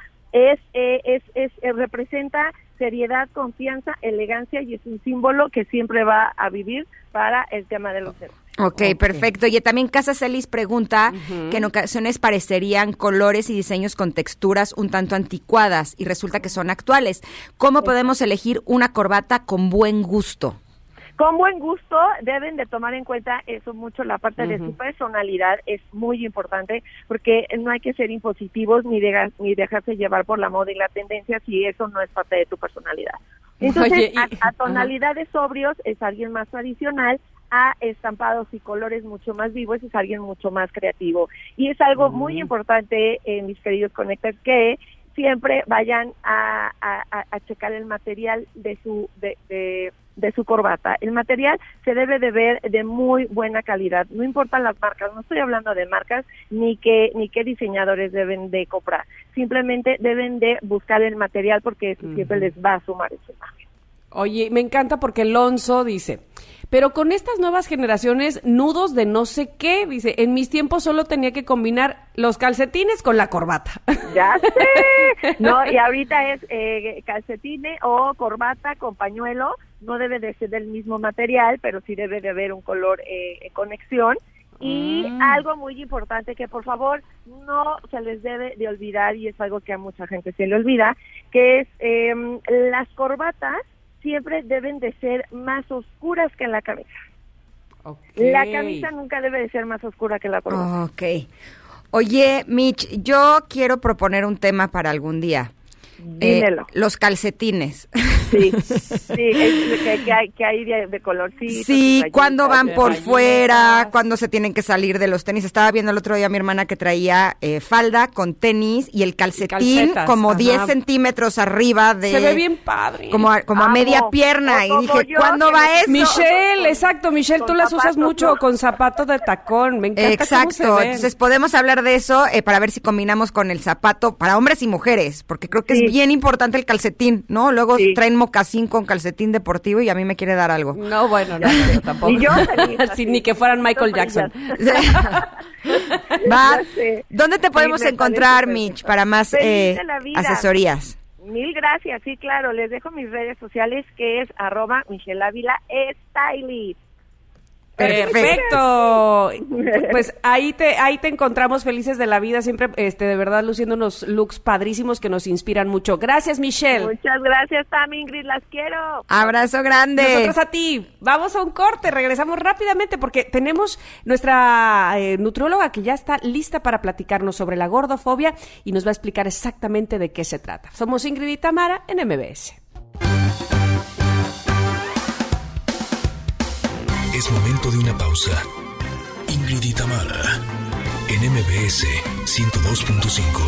representa seriedad, confianza, elegancia, y es un símbolo que siempre va a vivir para el tema de los ceros. Ok, perfecto. Y también Casa Celis pregunta que en ocasiones parecerían colores y diseños con texturas un tanto anticuadas y resulta que son actuales. ¿Cómo podemos elegir una corbata con buen gusto? con buen gusto deben de tomar en cuenta eso mucho, la parte de su personalidad es muy importante, porque no hay que ser impositivos ni dejarse llevar por la moda y la tendencia si eso no es parte de tu personalidad. Entonces, Oye, a tonalidades sobrios es alguien más tradicional, a estampados y colores mucho más vivos es alguien mucho más creativo. Y es algo muy importante, mis queridos conectores, que siempre vayan a checar el material de su corbata. El material se debe de ver de muy buena calidad, no importan las marcas, no estoy hablando de marcas ni qué diseñadores deben de comprar, simplemente deben de buscar el material porque eso siempre les va a sumar en su imagen. Oye, me encanta porque Alonso dice, pero con estas nuevas generaciones, nudos de no sé qué, dice, en mis tiempos solo tenía que combinar los calcetines con la corbata. Ya sé, no, y ahorita es calcetines o corbata con pañuelo, no debe de ser del mismo material, pero sí debe de haber un color en conexión. Y algo muy importante que por favor no se les debe de olvidar, y es algo que a mucha gente se le olvida, que es las corbatas siempre deben de ser más oscuras que la camisa. Okay. La camisa nunca debe de ser más oscura que la corbata. Ok. Oye, Mitch, yo quiero proponer un tema para algún día. Dímelo. Los calcetines. Sí, que hay de colorcito. Sí, cuando van por rayitas. fuera, cuando se tienen que salir de los tenis. Estaba viendo el otro día a mi hermana que traía falda con tenis y el calcetín calcetas, como ajá. 10 centímetros arriba de... Se ve bien padre. Como a media pierna. Y dije, ¿cuándo va eso? Michelle, exacto, Michelle, tú Con las usas zapatos, mucho ¿no? con zapato de tacón, me encanta cómo se Exacto, ven. entonces podemos hablar de eso para ver si combinamos con el zapato para hombres y mujeres, porque creo que Sí. es bien importante el calcetín, ¿no? Luego Sí. traen mocasín con calcetín deportivo y a mí me quiere dar algo. No, bueno, no, tampoco. Y yo también, Sí, ni que fueran Michael Jackson. Va. Ya sé. ¿Dónde te podemos me encontrar, parece Mitch, perfecto. para más Feliz de la vida. asesorías? Mil gracias, sí, claro, les dejo mis redes sociales que es @MichelleAvila_Stylist. Perfecto. Pues ahí te encontramos felices de la vida, siempre de verdad luciendo unos looks padrísimos que nos inspiran mucho. Gracias, Michelle. Muchas gracias, Tami, Ingrid, las quiero. Abrazo grande. Nosotros a ti. Vamos a un corte, regresamos rápidamente porque tenemos nuestra nutrióloga que ya está lista para platicarnos sobre la gordofobia y nos va a explicar exactamente de qué se trata. Somos Ingrid y Tamara en MBS. Es momento de una pausa. Ingrid y Tamara en MBS 102.5.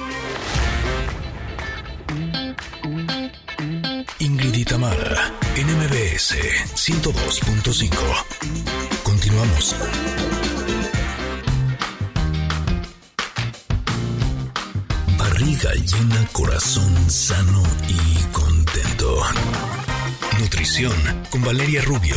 Ingrid y Tamara en MBS 102.5. Continuamos. Barriga llena, corazón sano y contento. Nutrición con Valeria Rubio.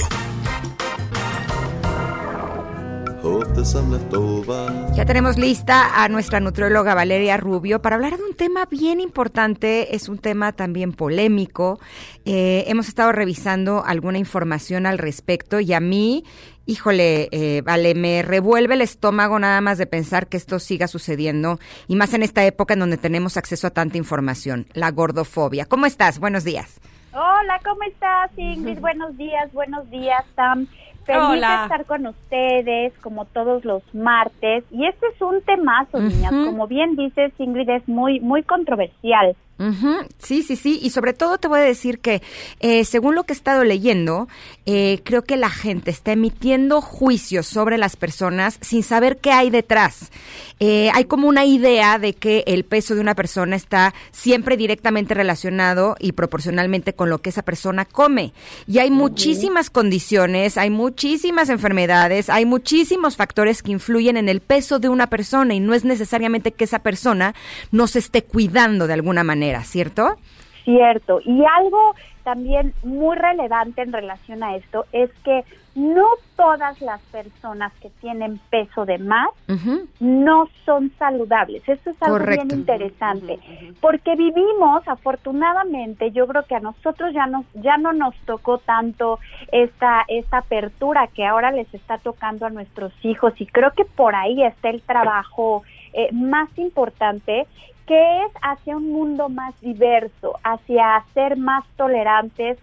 Ya tenemos lista a nuestra nutrióloga Valeria Rubio para hablar de un tema bien importante, es un tema también polémico. Hemos estado revisando alguna información al respecto y a mí, híjole, Vale, me revuelve el estómago nada más de pensar que esto siga sucediendo y más en esta época en donde tenemos acceso a tanta información, la gordofobia. ¿Cómo estás? Buenos días. Hola, ¿cómo estás, Ingrid? Buenos días, Sam. Feliz Hola. de estar con ustedes, como todos los martes. Y este es un temazo, niñas. Como bien dices, Ingrid, es muy, muy controversial. Sí, y sobre todo te voy a decir que según lo que he estado leyendo, creo que la gente está emitiendo juicios sobre las personas sin saber qué hay detrás. Hay como una idea de que el peso de una persona está siempre directamente relacionado y proporcionalmente con lo que esa persona come. Y hay muchísimas condiciones, hay muchísimas enfermedades, hay muchísimos factores que influyen en el peso de una persona y no es necesariamente que esa persona no se esté cuidando de alguna manera, ¿cierto? Cierto. Y algo también muy relevante en relación a esto es que no todas las personas que tienen peso de más no son saludables. Esto es algo bien interesante, porque vivimos, afortunadamente, yo creo que a nosotros ya no nos tocó tanto esta apertura que ahora les está tocando a nuestros hijos, y creo que por ahí está el trabajo más importante, que es hacia un mundo más diverso, hacia ser más tolerantes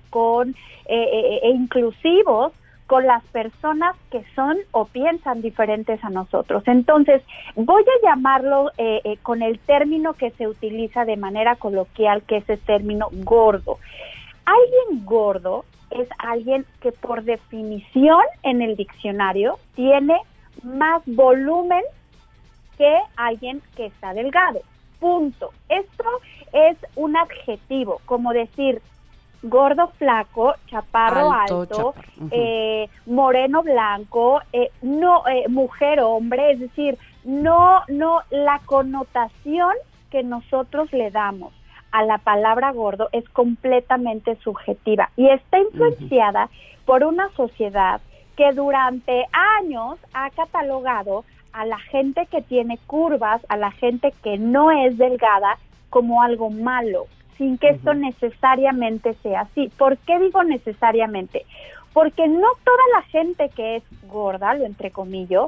e inclusivos con las personas que son o piensan diferentes a nosotros. Entonces, voy a llamarlo con el término que se utiliza de manera coloquial, que es el término gordo. Alguien gordo es alguien que por definición en el diccionario tiene más volumen que alguien que está delgado. Punto. Esto es un adjetivo, como decir gordo, flaco, chaparro, alto, moreno, blanco, mujer, hombre, es decir, no, la connotación que nosotros le damos a la palabra gordo es completamente subjetiva y está influenciada por una sociedad que durante años ha catalogado a la gente que tiene curvas, a la gente que no es delgada, como algo malo, sin que esto necesariamente sea así. ¿Por qué digo necesariamente? Porque no toda la gente que es gorda, lo entrecomillo,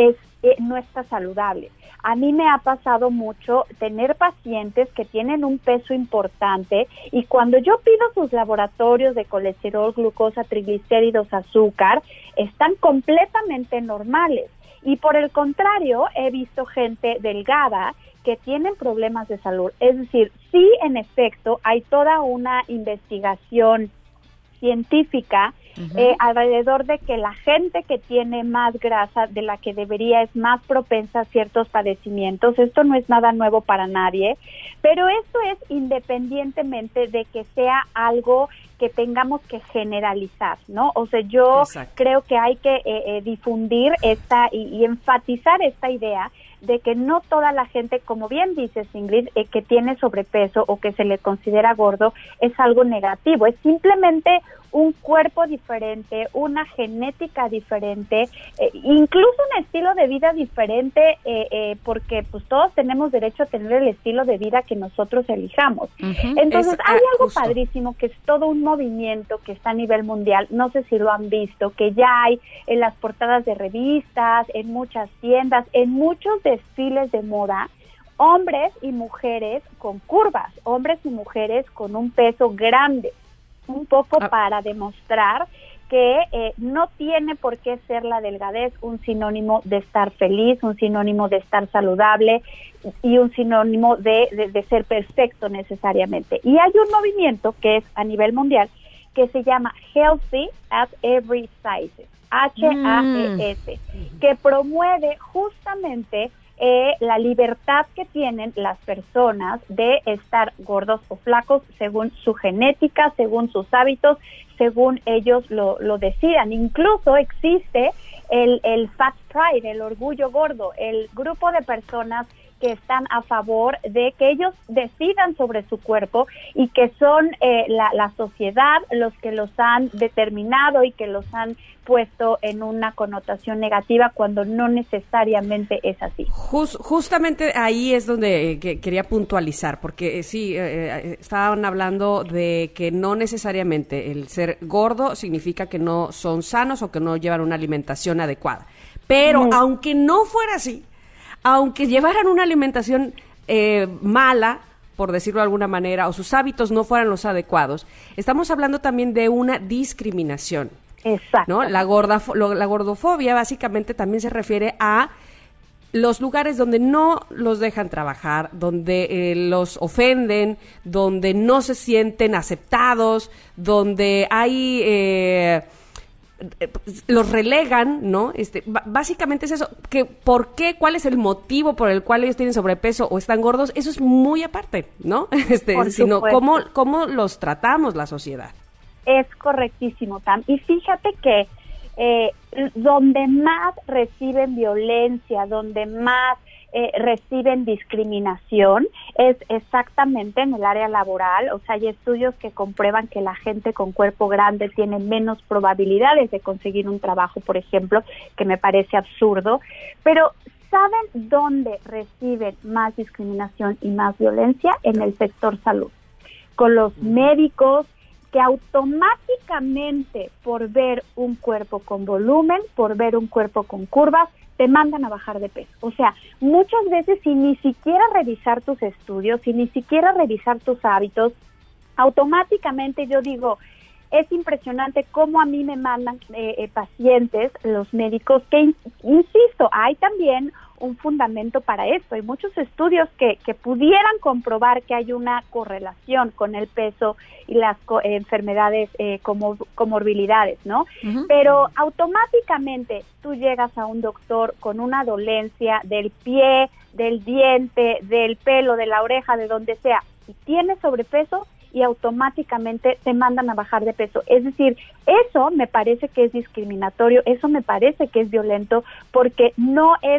no está saludable. A mí me ha pasado mucho tener pacientes que tienen un peso importante y cuando yo pido sus laboratorios de colesterol, glucosa, triglicéridos, azúcar, están completamente normales. Y por el contrario, he visto gente delgada que tienen problemas de salud. Es decir, sí, en efecto, hay toda una investigación científica alrededor de que la gente que tiene más grasa de la que debería es más propensa a ciertos padecimientos. Esto no es nada nuevo para nadie, pero esto es independientemente de que sea algo que tengamos que generalizar, ¿no? O sea, yo creo que hay que difundir esta y enfatizar esta idea de que no toda la gente, como bien dices, Ingrid, que tiene sobrepeso o que se le considera gordo es algo negativo, es simplemente un cuerpo diferente, una genética diferente, incluso un estilo de vida diferente, porque pues todos tenemos derecho a tener el estilo de vida que nosotros elijamos. Entonces hay algo padrísimo que es todo un movimiento que está a nivel mundial, no sé si lo han visto, que ya hay en las portadas de revistas, en muchas tiendas, en muchos desfiles de moda, hombres y mujeres con curvas, hombres y mujeres con un peso grande, un poco para demostrar que no tiene por qué ser la delgadez un sinónimo de estar feliz, un sinónimo de estar saludable y un sinónimo de ser perfecto necesariamente. Y hay un movimiento que es a nivel mundial que se llama Healthy at Every Size, HAES, que promueve justamente la libertad que tienen las personas de estar gordos o flacos según su genética, según sus hábitos, según ellos lo decidan. Incluso existe el Fat Pride, el orgullo gordo, el grupo de personas que están a favor de que ellos decidan sobre su cuerpo y que son la sociedad los que los han determinado y que los han puesto en una connotación negativa cuando no necesariamente es así. Justamente ahí es donde quería puntualizar, porque sí, estaban hablando de que no necesariamente el ser gordo significa que no son sanos o que no llevan una alimentación adecuada. Pero aunque no fuera así, aunque llevaran una alimentación mala, por decirlo de alguna manera, o sus hábitos no fueran los adecuados, estamos hablando también de una discriminación. Exacto. ¿No? La gordofobia básicamente también se refiere a los lugares donde no los dejan trabajar, donde los ofenden, donde no se sienten aceptados, donde hay... los relegan, ¿no? Básicamente es eso, que ¿por qué? ¿Cuál es el motivo por el cual ellos tienen sobrepeso o están gordos? Eso es muy aparte, ¿no? Sino cómo los tratamos la sociedad. Es correctísimo, Tam. Y fíjate que donde más reciben violencia, donde más reciben discriminación es exactamente en el área laboral. O sea, hay estudios que comprueban que la gente con cuerpo grande tiene menos probabilidades de conseguir un trabajo, por ejemplo, que me parece absurdo. Pero ¿saben dónde reciben más discriminación y más violencia? En el sector salud. Con los médicos, que automáticamente por ver un cuerpo con volumen, por ver un cuerpo con curvas, te mandan a bajar de peso. O sea, muchas veces sin ni siquiera revisar tus estudios, sin ni siquiera revisar tus hábitos, automáticamente yo digo, es impresionante cómo a mí me mandan pacientes, los médicos, que, insisto, hay también un fundamento para esto. Hay muchos estudios que pudieran comprobar que hay una correlación con el peso y las enfermedades, comorbilidades, ¿no? Uh-huh. Pero automáticamente tú llegas a un doctor con una dolencia del pie, del diente, del pelo, de la oreja, de donde sea, y tienes sobrepeso, y automáticamente te mandan a bajar de peso. Es decir, eso me parece que es discriminatorio, eso me parece que es violento, porque no es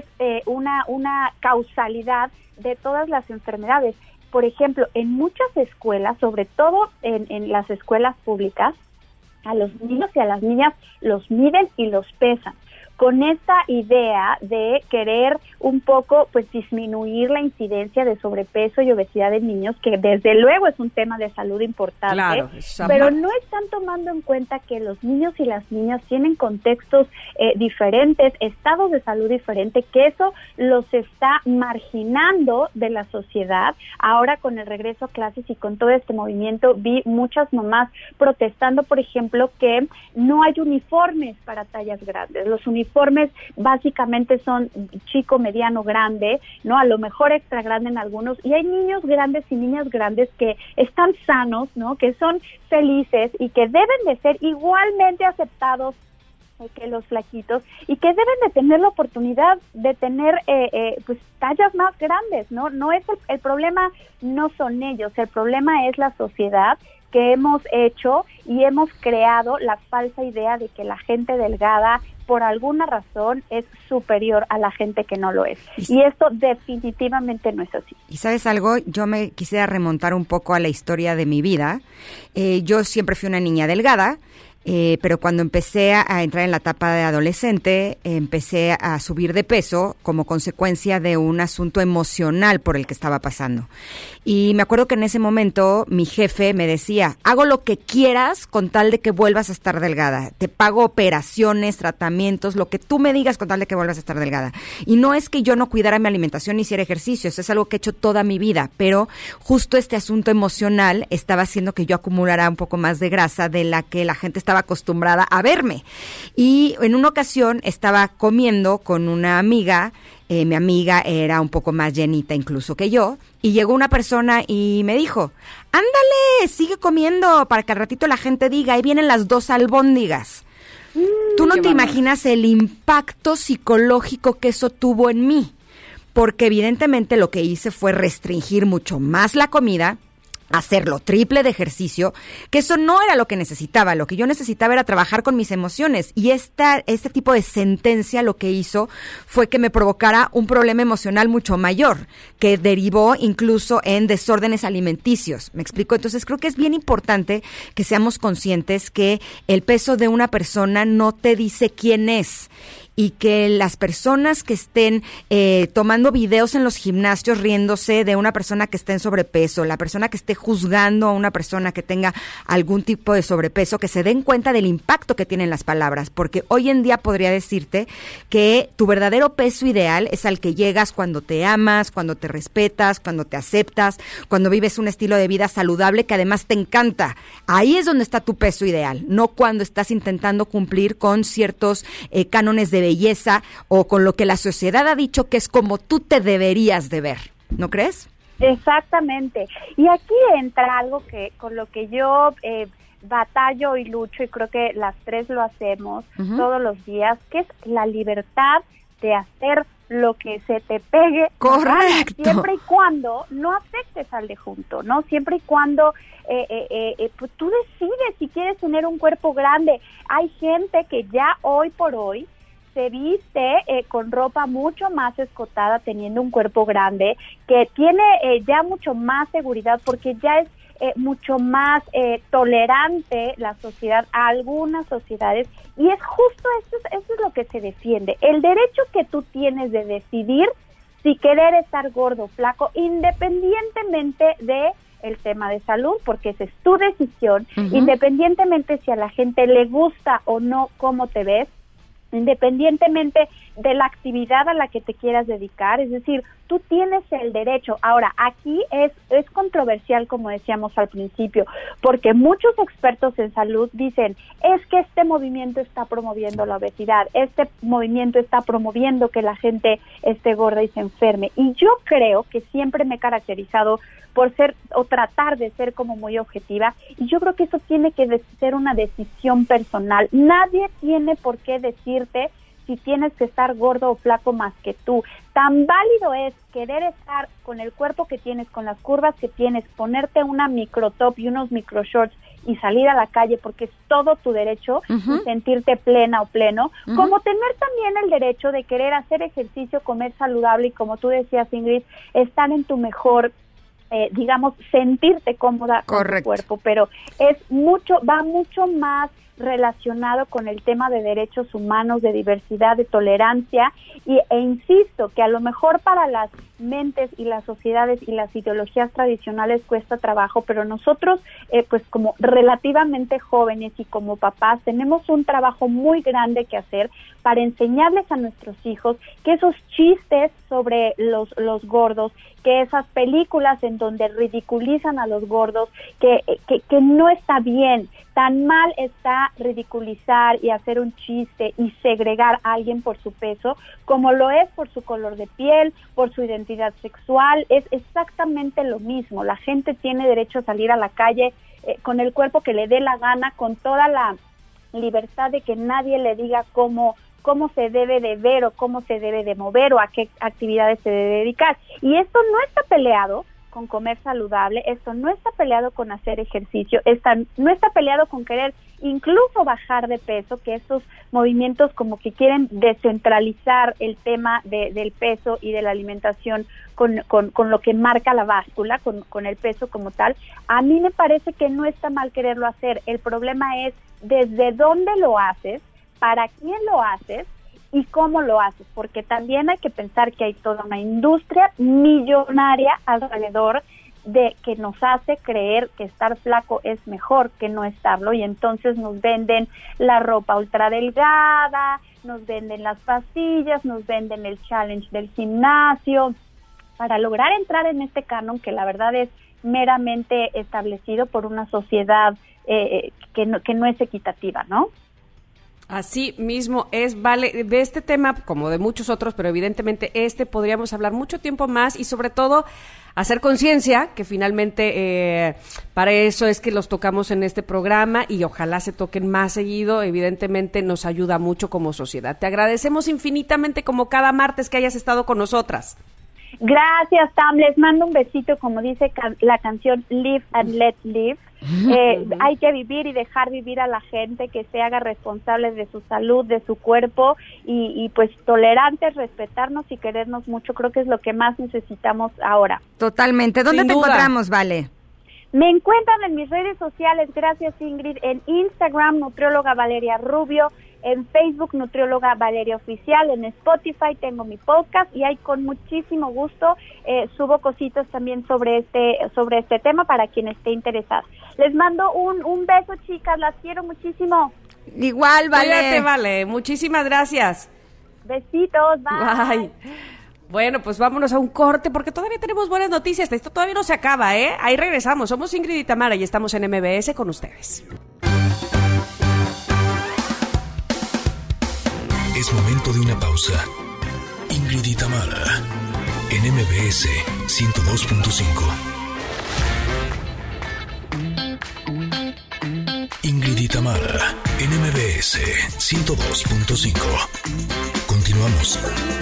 una causalidad de todas las enfermedades. Por ejemplo, en muchas escuelas, sobre todo en las escuelas públicas, a los niños y a las niñas los miden y los pesan, con esta idea de querer un poco pues disminuir la incidencia de sobrepeso y obesidad en niños, que desde luego es un tema de salud importante, claro, pero no están tomando en cuenta que los niños y las niñas tienen contextos diferentes, estados de salud diferentes, que eso los está marginando de la sociedad. Ahora con el regreso a clases y con todo este movimiento vi muchas mamás protestando, por ejemplo, que no hay uniformes para tallas grandes. Los uniformes básicamente son chico, mediano, grande, ¿no? A lo mejor extra grande en algunos, y hay niños grandes y niñas grandes que están sanos, ¿no? Que son felices y que deben de ser igualmente aceptados que los flaquitos, y que deben de tener la oportunidad de tener pues tallas más grandes, ¿no? No es el problema, no son ellos, el problema es la sociedad, que hemos hecho y hemos creado la falsa idea de que la gente delgada por alguna razón es superior a la gente que no lo es. Y esto definitivamente no es así. ¿Y sabes algo? Yo me quisiera remontar un poco a la historia de mi vida. Yo siempre fui una niña delgada, pero cuando empecé a entrar en la etapa de adolescente, empecé a subir de peso como consecuencia de un asunto emocional por el que estaba pasando. Y me acuerdo que en ese momento mi jefe me decía, hago lo que quieras con tal de que vuelvas a estar delgada. Te pago operaciones, tratamientos, lo que tú me digas con tal de que vuelvas a estar delgada. Y no es que yo no cuidara mi alimentación ni hiciera ejercicios, es algo que he hecho toda mi vida, pero justo este asunto emocional estaba haciendo que yo acumulara un poco más de grasa de la que la gente estaba acostumbrada a verme. Y en una ocasión estaba comiendo con una amiga, mi amiga era un poco más llenita incluso que yo, y llegó una persona y me dijo, ándale, sigue comiendo para que al ratito la gente diga, ahí vienen las 2 albóndigas. Tú no te imaginas el impacto psicológico que eso tuvo en mí, porque evidentemente lo que hice fue restringir mucho más la comida, hacerlo triple de ejercicio, que eso no era lo que necesitaba. Lo que yo necesitaba era trabajar con mis emociones, y este tipo de sentencia lo que hizo fue que me provocara un problema emocional mucho mayor, que derivó incluso en desórdenes alimenticios. ¿Me explico? Entonces creo que es bien importante que seamos conscientes que el peso de una persona no te dice quién es, y que las personas que estén tomando videos en los gimnasios riéndose de una persona que esté en sobrepeso, la persona que esté juzgando a una persona que tenga algún tipo de sobrepeso, que se den cuenta del impacto que tienen las palabras, porque hoy en día podría decirte que tu verdadero peso ideal es al que llegas cuando te amas, cuando te respetas, cuando te aceptas, cuando vives un estilo de vida saludable que además te encanta. Ahí es donde está tu peso ideal, no cuando estás intentando cumplir con ciertos cánones de belleza o con lo que la sociedad ha dicho que es como tú te deberías de ver, ¿no crees? Exactamente. Y aquí entra algo que con lo que yo batallo y lucho, y creo que las tres lo hacemos todos los días, que es la libertad de hacer lo que se te pegue. Correcto. Siempre y cuando no afectes al de junto, ¿no? Siempre y cuando pues tú decides si quieres tener un cuerpo grande. Hay gente que ya hoy por hoy se viste con ropa mucho más escotada teniendo un cuerpo grande, que tiene ya mucho más seguridad, porque ya es mucho más tolerante la sociedad a algunas sociedades, y es justo eso es lo que se defiende, el derecho que tú tienes de decidir si querer estar gordo o flaco, independientemente de el tema de salud, porque esa es tu decisión, independientemente si a la gente le gusta o no cómo te ves. independientemente de la actividad a la que te quieras dedicar, es decir, tú tienes el derecho. Ahora, aquí es controversial, como decíamos al principio, porque muchos expertos en salud dicen, es que este movimiento está promoviendo la obesidad, este movimiento está promoviendo que la gente esté gorda y se enferme. Y yo creo que siempre me he caracterizado por ser o tratar de ser como muy objetiva, y yo creo que eso tiene que ser una decisión personal. Nadie tiene por qué decirte si tienes que estar gordo o flaco más que tú. Tan válido es querer estar con el cuerpo que tienes, con las curvas que tienes, ponerte una micro top y unos micro shorts y salir a la calle, porque es todo tu derecho, y sentirte plena o pleno, como tener también el derecho de querer hacer ejercicio, comer saludable y, como tú decías, Ingrid, estar en tu mejor digamos, sentirte cómoda con tu cuerpo, pero va mucho más relacionado con el tema de derechos humanos, de diversidad, de tolerancia, e insisto que a lo mejor para las mentes y las sociedades y las ideologías tradicionales cuesta trabajo, pero nosotros pues como relativamente jóvenes y como papás tenemos un trabajo muy grande que hacer para enseñarles a nuestros hijos que esos chistes sobre los gordos, que esas películas en donde ridiculizan a los gordos, que no está bien. Tan mal está ridiculizar y hacer un chiste y segregar a alguien por su peso, como lo es por su color de piel, por su identidad sexual. Es exactamente lo mismo. La gente tiene derecho a salir a la calle con el cuerpo que le dé la gana, con toda la libertad de que nadie le diga cómo se debe de ver o cómo se debe de mover o a qué actividades se debe dedicar. Y esto no está peleado con comer saludable, esto no está peleado con hacer ejercicio, no está peleado con querer incluso bajar de peso, que estos movimientos como que quieren descentralizar el tema del peso y de la alimentación con lo que marca la báscula, con el peso como tal. A mí me parece que no está mal quererlo hacer. El problema es desde dónde lo haces, para quién lo haces y cómo lo haces, porque también hay que pensar que hay toda una industria millonaria alrededor de que nos hace creer que estar flaco es mejor que no estarlo, y entonces nos venden la ropa ultra delgada, nos venden las pastillas, nos venden el challenge del gimnasio, para lograr entrar en este canon que la verdad es meramente establecido por una sociedad que no es equitativa, ¿no? Así mismo es, vale, de este tema como de muchos otros, pero evidentemente podríamos hablar mucho tiempo más y sobre todo hacer conciencia, que finalmente para eso es que los tocamos en este programa y ojalá se toquen más seguido, evidentemente nos ayuda mucho como sociedad. Te agradecemos infinitamente como cada martes que hayas estado con nosotras. Gracias, Tam, les mando un besito, como dice la canción Live and Let Live. Hay que vivir y dejar vivir a la gente, que se haga responsable de su salud, de su cuerpo y pues tolerantes, respetarnos y querernos mucho. Creo que es lo que más necesitamos ahora. Totalmente. ¿Dónde te encontramos, Vale? Me encuentran en mis redes sociales, gracias Ingrid, en Instagram, nutrióloga Valeria Rubio, en Facebook, nutrióloga Valeria Oficial, en Spotify tengo mi podcast y ahí con muchísimo gusto subo cositas también sobre este tema para quien esté interesado. Les mando un beso, chicas, las quiero muchísimo. Igual, Vale. Cuídate, Vale, muchísimas gracias. Besitos, bye. Bye. Bueno, pues vámonos a un corte porque todavía tenemos buenas noticias. Esto todavía no se acaba, ¿eh? Ahí regresamos. Somos Ingrid y Tamara y estamos en MBS con ustedes. Es momento de una pausa. Ingrid y Tamara en MBS 102.5. Ingrid y Tamara en MBS 102.5. Continuamos.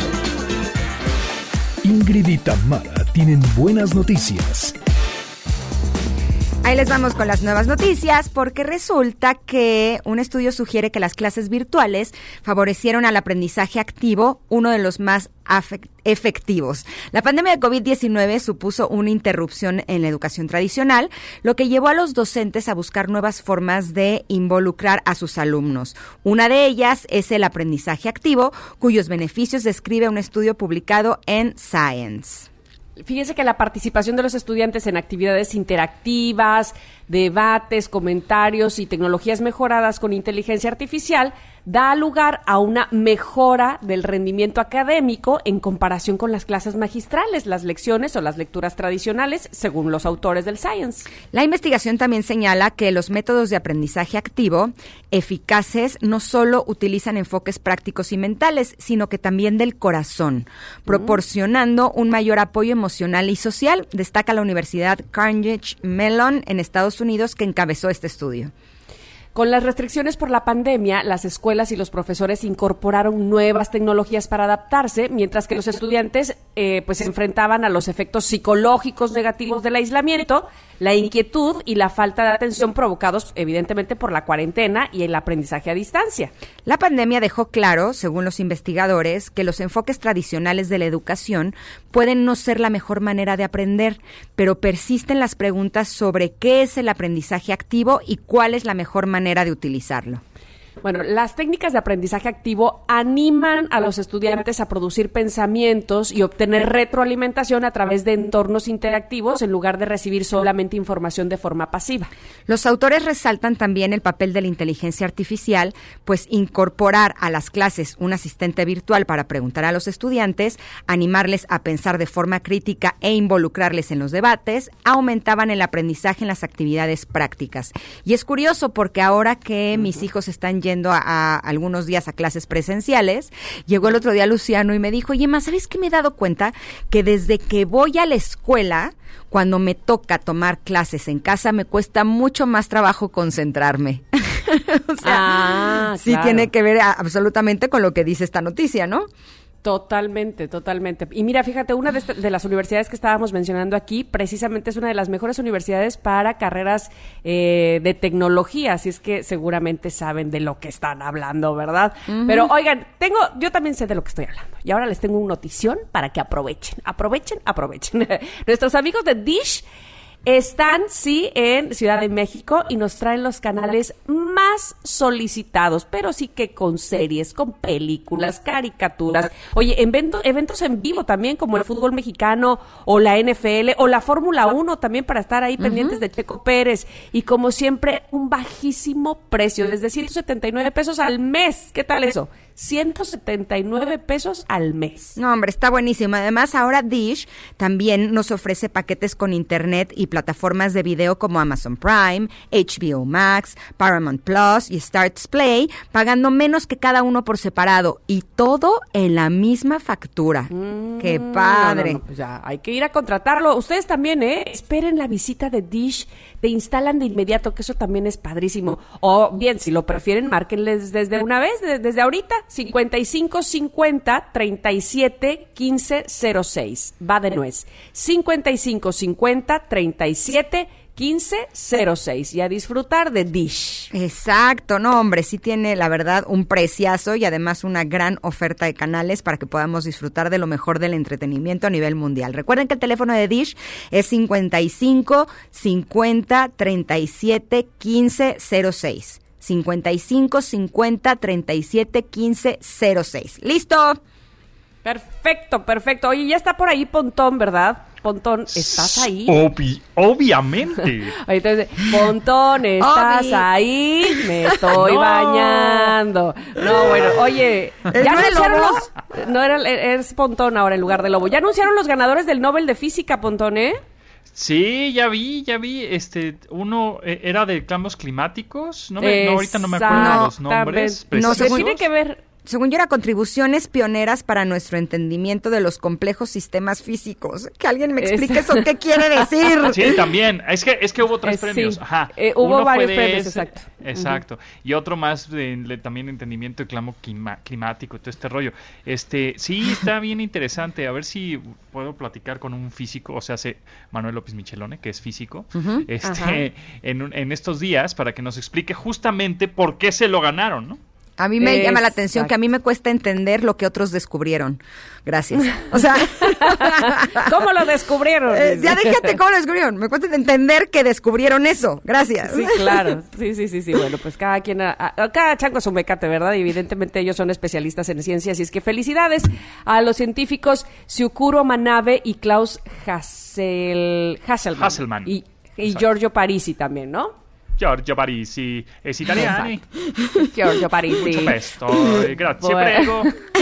Ingrid y Tamara tienen buenas noticias. Ahí les vamos con las nuevas noticias, porque resulta que un estudio sugiere que las clases virtuales favorecieron al aprendizaje activo, uno de los más efectivos. La pandemia de COVID-19 supuso una interrupción en la educación tradicional, lo que llevó a los docentes a buscar nuevas formas de involucrar a sus alumnos. Una de ellas es el aprendizaje activo, cuyos beneficios describe un estudio publicado en Science. Fíjense que la participación de los estudiantes en actividades interactivas, debates, comentarios y tecnologías mejoradas con inteligencia artificial da lugar a una mejora del rendimiento académico en comparación con las clases magistrales, las lecciones o las lecturas tradicionales, según los autores del Science. La investigación también señala que los métodos de aprendizaje activo eficaces no solo utilizan enfoques prácticos y mentales, sino que también del corazón, proporcionando un mayor apoyo emocional y social, destaca la Universidad Carnegie Mellon en Estados Unidos, que encabezó este estudio. Con las restricciones por la pandemia, las escuelas y los profesores incorporaron nuevas tecnologías para adaptarse, mientras que los estudiantes pues se enfrentaban a los efectos psicológicos negativos del aislamiento, la inquietud y la falta de atención provocados evidentemente por la cuarentena y el aprendizaje a distancia. La pandemia dejó claro, según los investigadores, que los enfoques tradicionales de la educación pueden no ser la mejor manera de aprender, pero persisten las preguntas sobre qué es el aprendizaje activo y cuál es la mejor manera de utilizarlo. Bueno, las técnicas de aprendizaje activo animan a los estudiantes a producir pensamientos y obtener retroalimentación a través de entornos interactivos en lugar de recibir solamente información de forma pasiva. Los autores resaltan también el papel de la inteligencia artificial, pues incorporar a las clases un asistente virtual para preguntar a los estudiantes, animarles a pensar de forma crítica e involucrarles en los debates, aumentaban el aprendizaje en las actividades prácticas. Y es curioso porque ahora que mis hijos están yendo a algunos días a clases presenciales, llegó el otro día Luciano y me dijo, oye, ma, ¿sabes qué me he dado cuenta? Que desde que voy a la escuela, cuando me toca tomar clases en casa, me cuesta mucho más trabajo concentrarme. O sea, sí, claro, tiene que ver absolutamente con lo que dice esta noticia, ¿no? Totalmente, totalmente. Y mira, fíjate, una de las universidades que estábamos mencionando aquí, precisamente es una de las mejores universidades para carreras de tecnología, así es que seguramente saben de lo que están hablando, ¿verdad? Uh-huh. Pero oigan, yo también sé de lo que estoy hablando, y ahora les tengo una notición para que aprovechen. Nuestros amigos de Dish están, sí, en Ciudad de México y nos traen los canales más solicitados, pero sí que con series, con películas, caricaturas. Oye, eventos en vivo también, como el fútbol mexicano o la NFL o la Fórmula 1 también, para estar ahí pendientes de Checo Pérez. Y como siempre, un bajísimo precio, desde 179 pesos al mes. ¿Qué tal eso? 179 pesos al mes. No, hombre, está buenísimo. Además, ahora Dish también nos ofrece paquetes con internet y plataformas de video como Amazon Prime, HBO Max, Paramount Plus y Starz Play, pagando menos que cada uno por separado, y todo en la misma factura. ¡Qué padre! No, pues ya, hay que ir a contratarlo. Ustedes también, esperen la visita de Dish, te instalan de inmediato, que eso también es padrísimo. O bien, si lo prefieren, márquenles desde una vez, desde ahorita, 55 50 37 15 06. Va de nuez. 55 50 37 15 06. Y a disfrutar de Dish. Exacto, no, hombre, sí tiene, la verdad, un preciazo y además una gran oferta de canales para que podamos disfrutar de lo mejor del entretenimiento a nivel mundial. Recuerden que el teléfono de Dish es 55 50 37 15 06. 55 50 37 15 06. ¿Listo? Perfecto. Oye, ya está por ahí Pontón, ¿verdad? Pontón, ¿estás ahí? Obviamente. Entonces, Pontón, ¿estás ahí? Me estoy bañando. No, bueno, oye, ya anunciaron los... No, es Pontón ahora en lugar de Lobo. Ya anunciaron los ganadores del Nobel de Física, Pontón, ¿eh? Sí, ya vi, uno era de cambios climáticos, ahorita no me acuerdo de los nombres. No, tiene que ver, según yo, era contribuciones pioneras para nuestro entendimiento de los complejos sistemas físicos. Que alguien me explique eso, ¿qué quiere decir? Sí, también, es que hubo 3 premios, ajá. Hubo varios premios, exacto. Exacto, y otro más también entendimiento de cambio climático y todo este rollo. Sí, está bien interesante, a ver si puedo platicar con un físico, o sea, Manuel López Michelone, que es físico, en estos días, para que nos explique justamente por qué se lo ganaron, ¿no? A mí me llama la atención que a mí me cuesta entender lo que otros descubrieron. Gracias. O sea, ¿cómo lo descubrieron? Ya déjate cómo lo descubrieron. Me cuesta entender que descubrieron eso. Gracias. Sí, claro. Sí. Bueno, pues cada chango su mecate, ¿verdad? Y evidentemente ellos son especialistas en ciencias. Y es que felicidades a los científicos Syukuro Manabe y Klaus Hasselmann. Y Exacto. Giorgio Parisi también, ¿no? Giorgio Parisi, es italiano. Giorgio Parisi. Mucho pesto, grazie, Bueno. prego.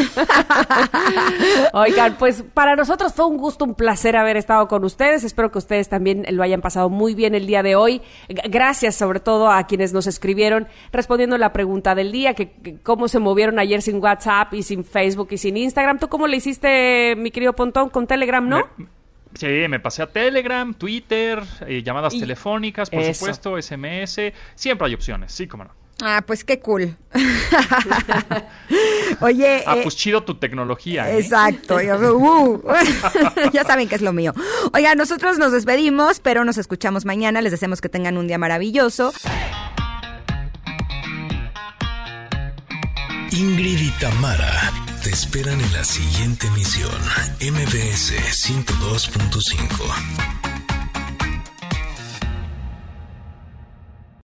Oigan, pues para nosotros fue un gusto, un placer haber estado con ustedes. Espero que ustedes también lo hayan pasado muy bien el día de hoy. Gracias sobre todo a quienes nos escribieron respondiendo la pregunta del día, que cómo se movieron ayer sin WhatsApp y sin Facebook y sin Instagram. ¿Tú cómo le hiciste, mi querido Pontón, con Telegram, no? Sí, me pasé a Telegram, Twitter, llamadas telefónicas, por eso. supuesto, SMS. Siempre hay opciones, sí, cómo no. Ah, pues qué cool. Oye. Pues chido tu tecnología, ¿eh? Exacto. Ya saben que es lo mío. Oiga, nosotros nos despedimos, pero nos escuchamos mañana. Les deseamos que tengan un día maravilloso. Ingrid y Tamara te esperan en la siguiente emisión. MBS 102.5.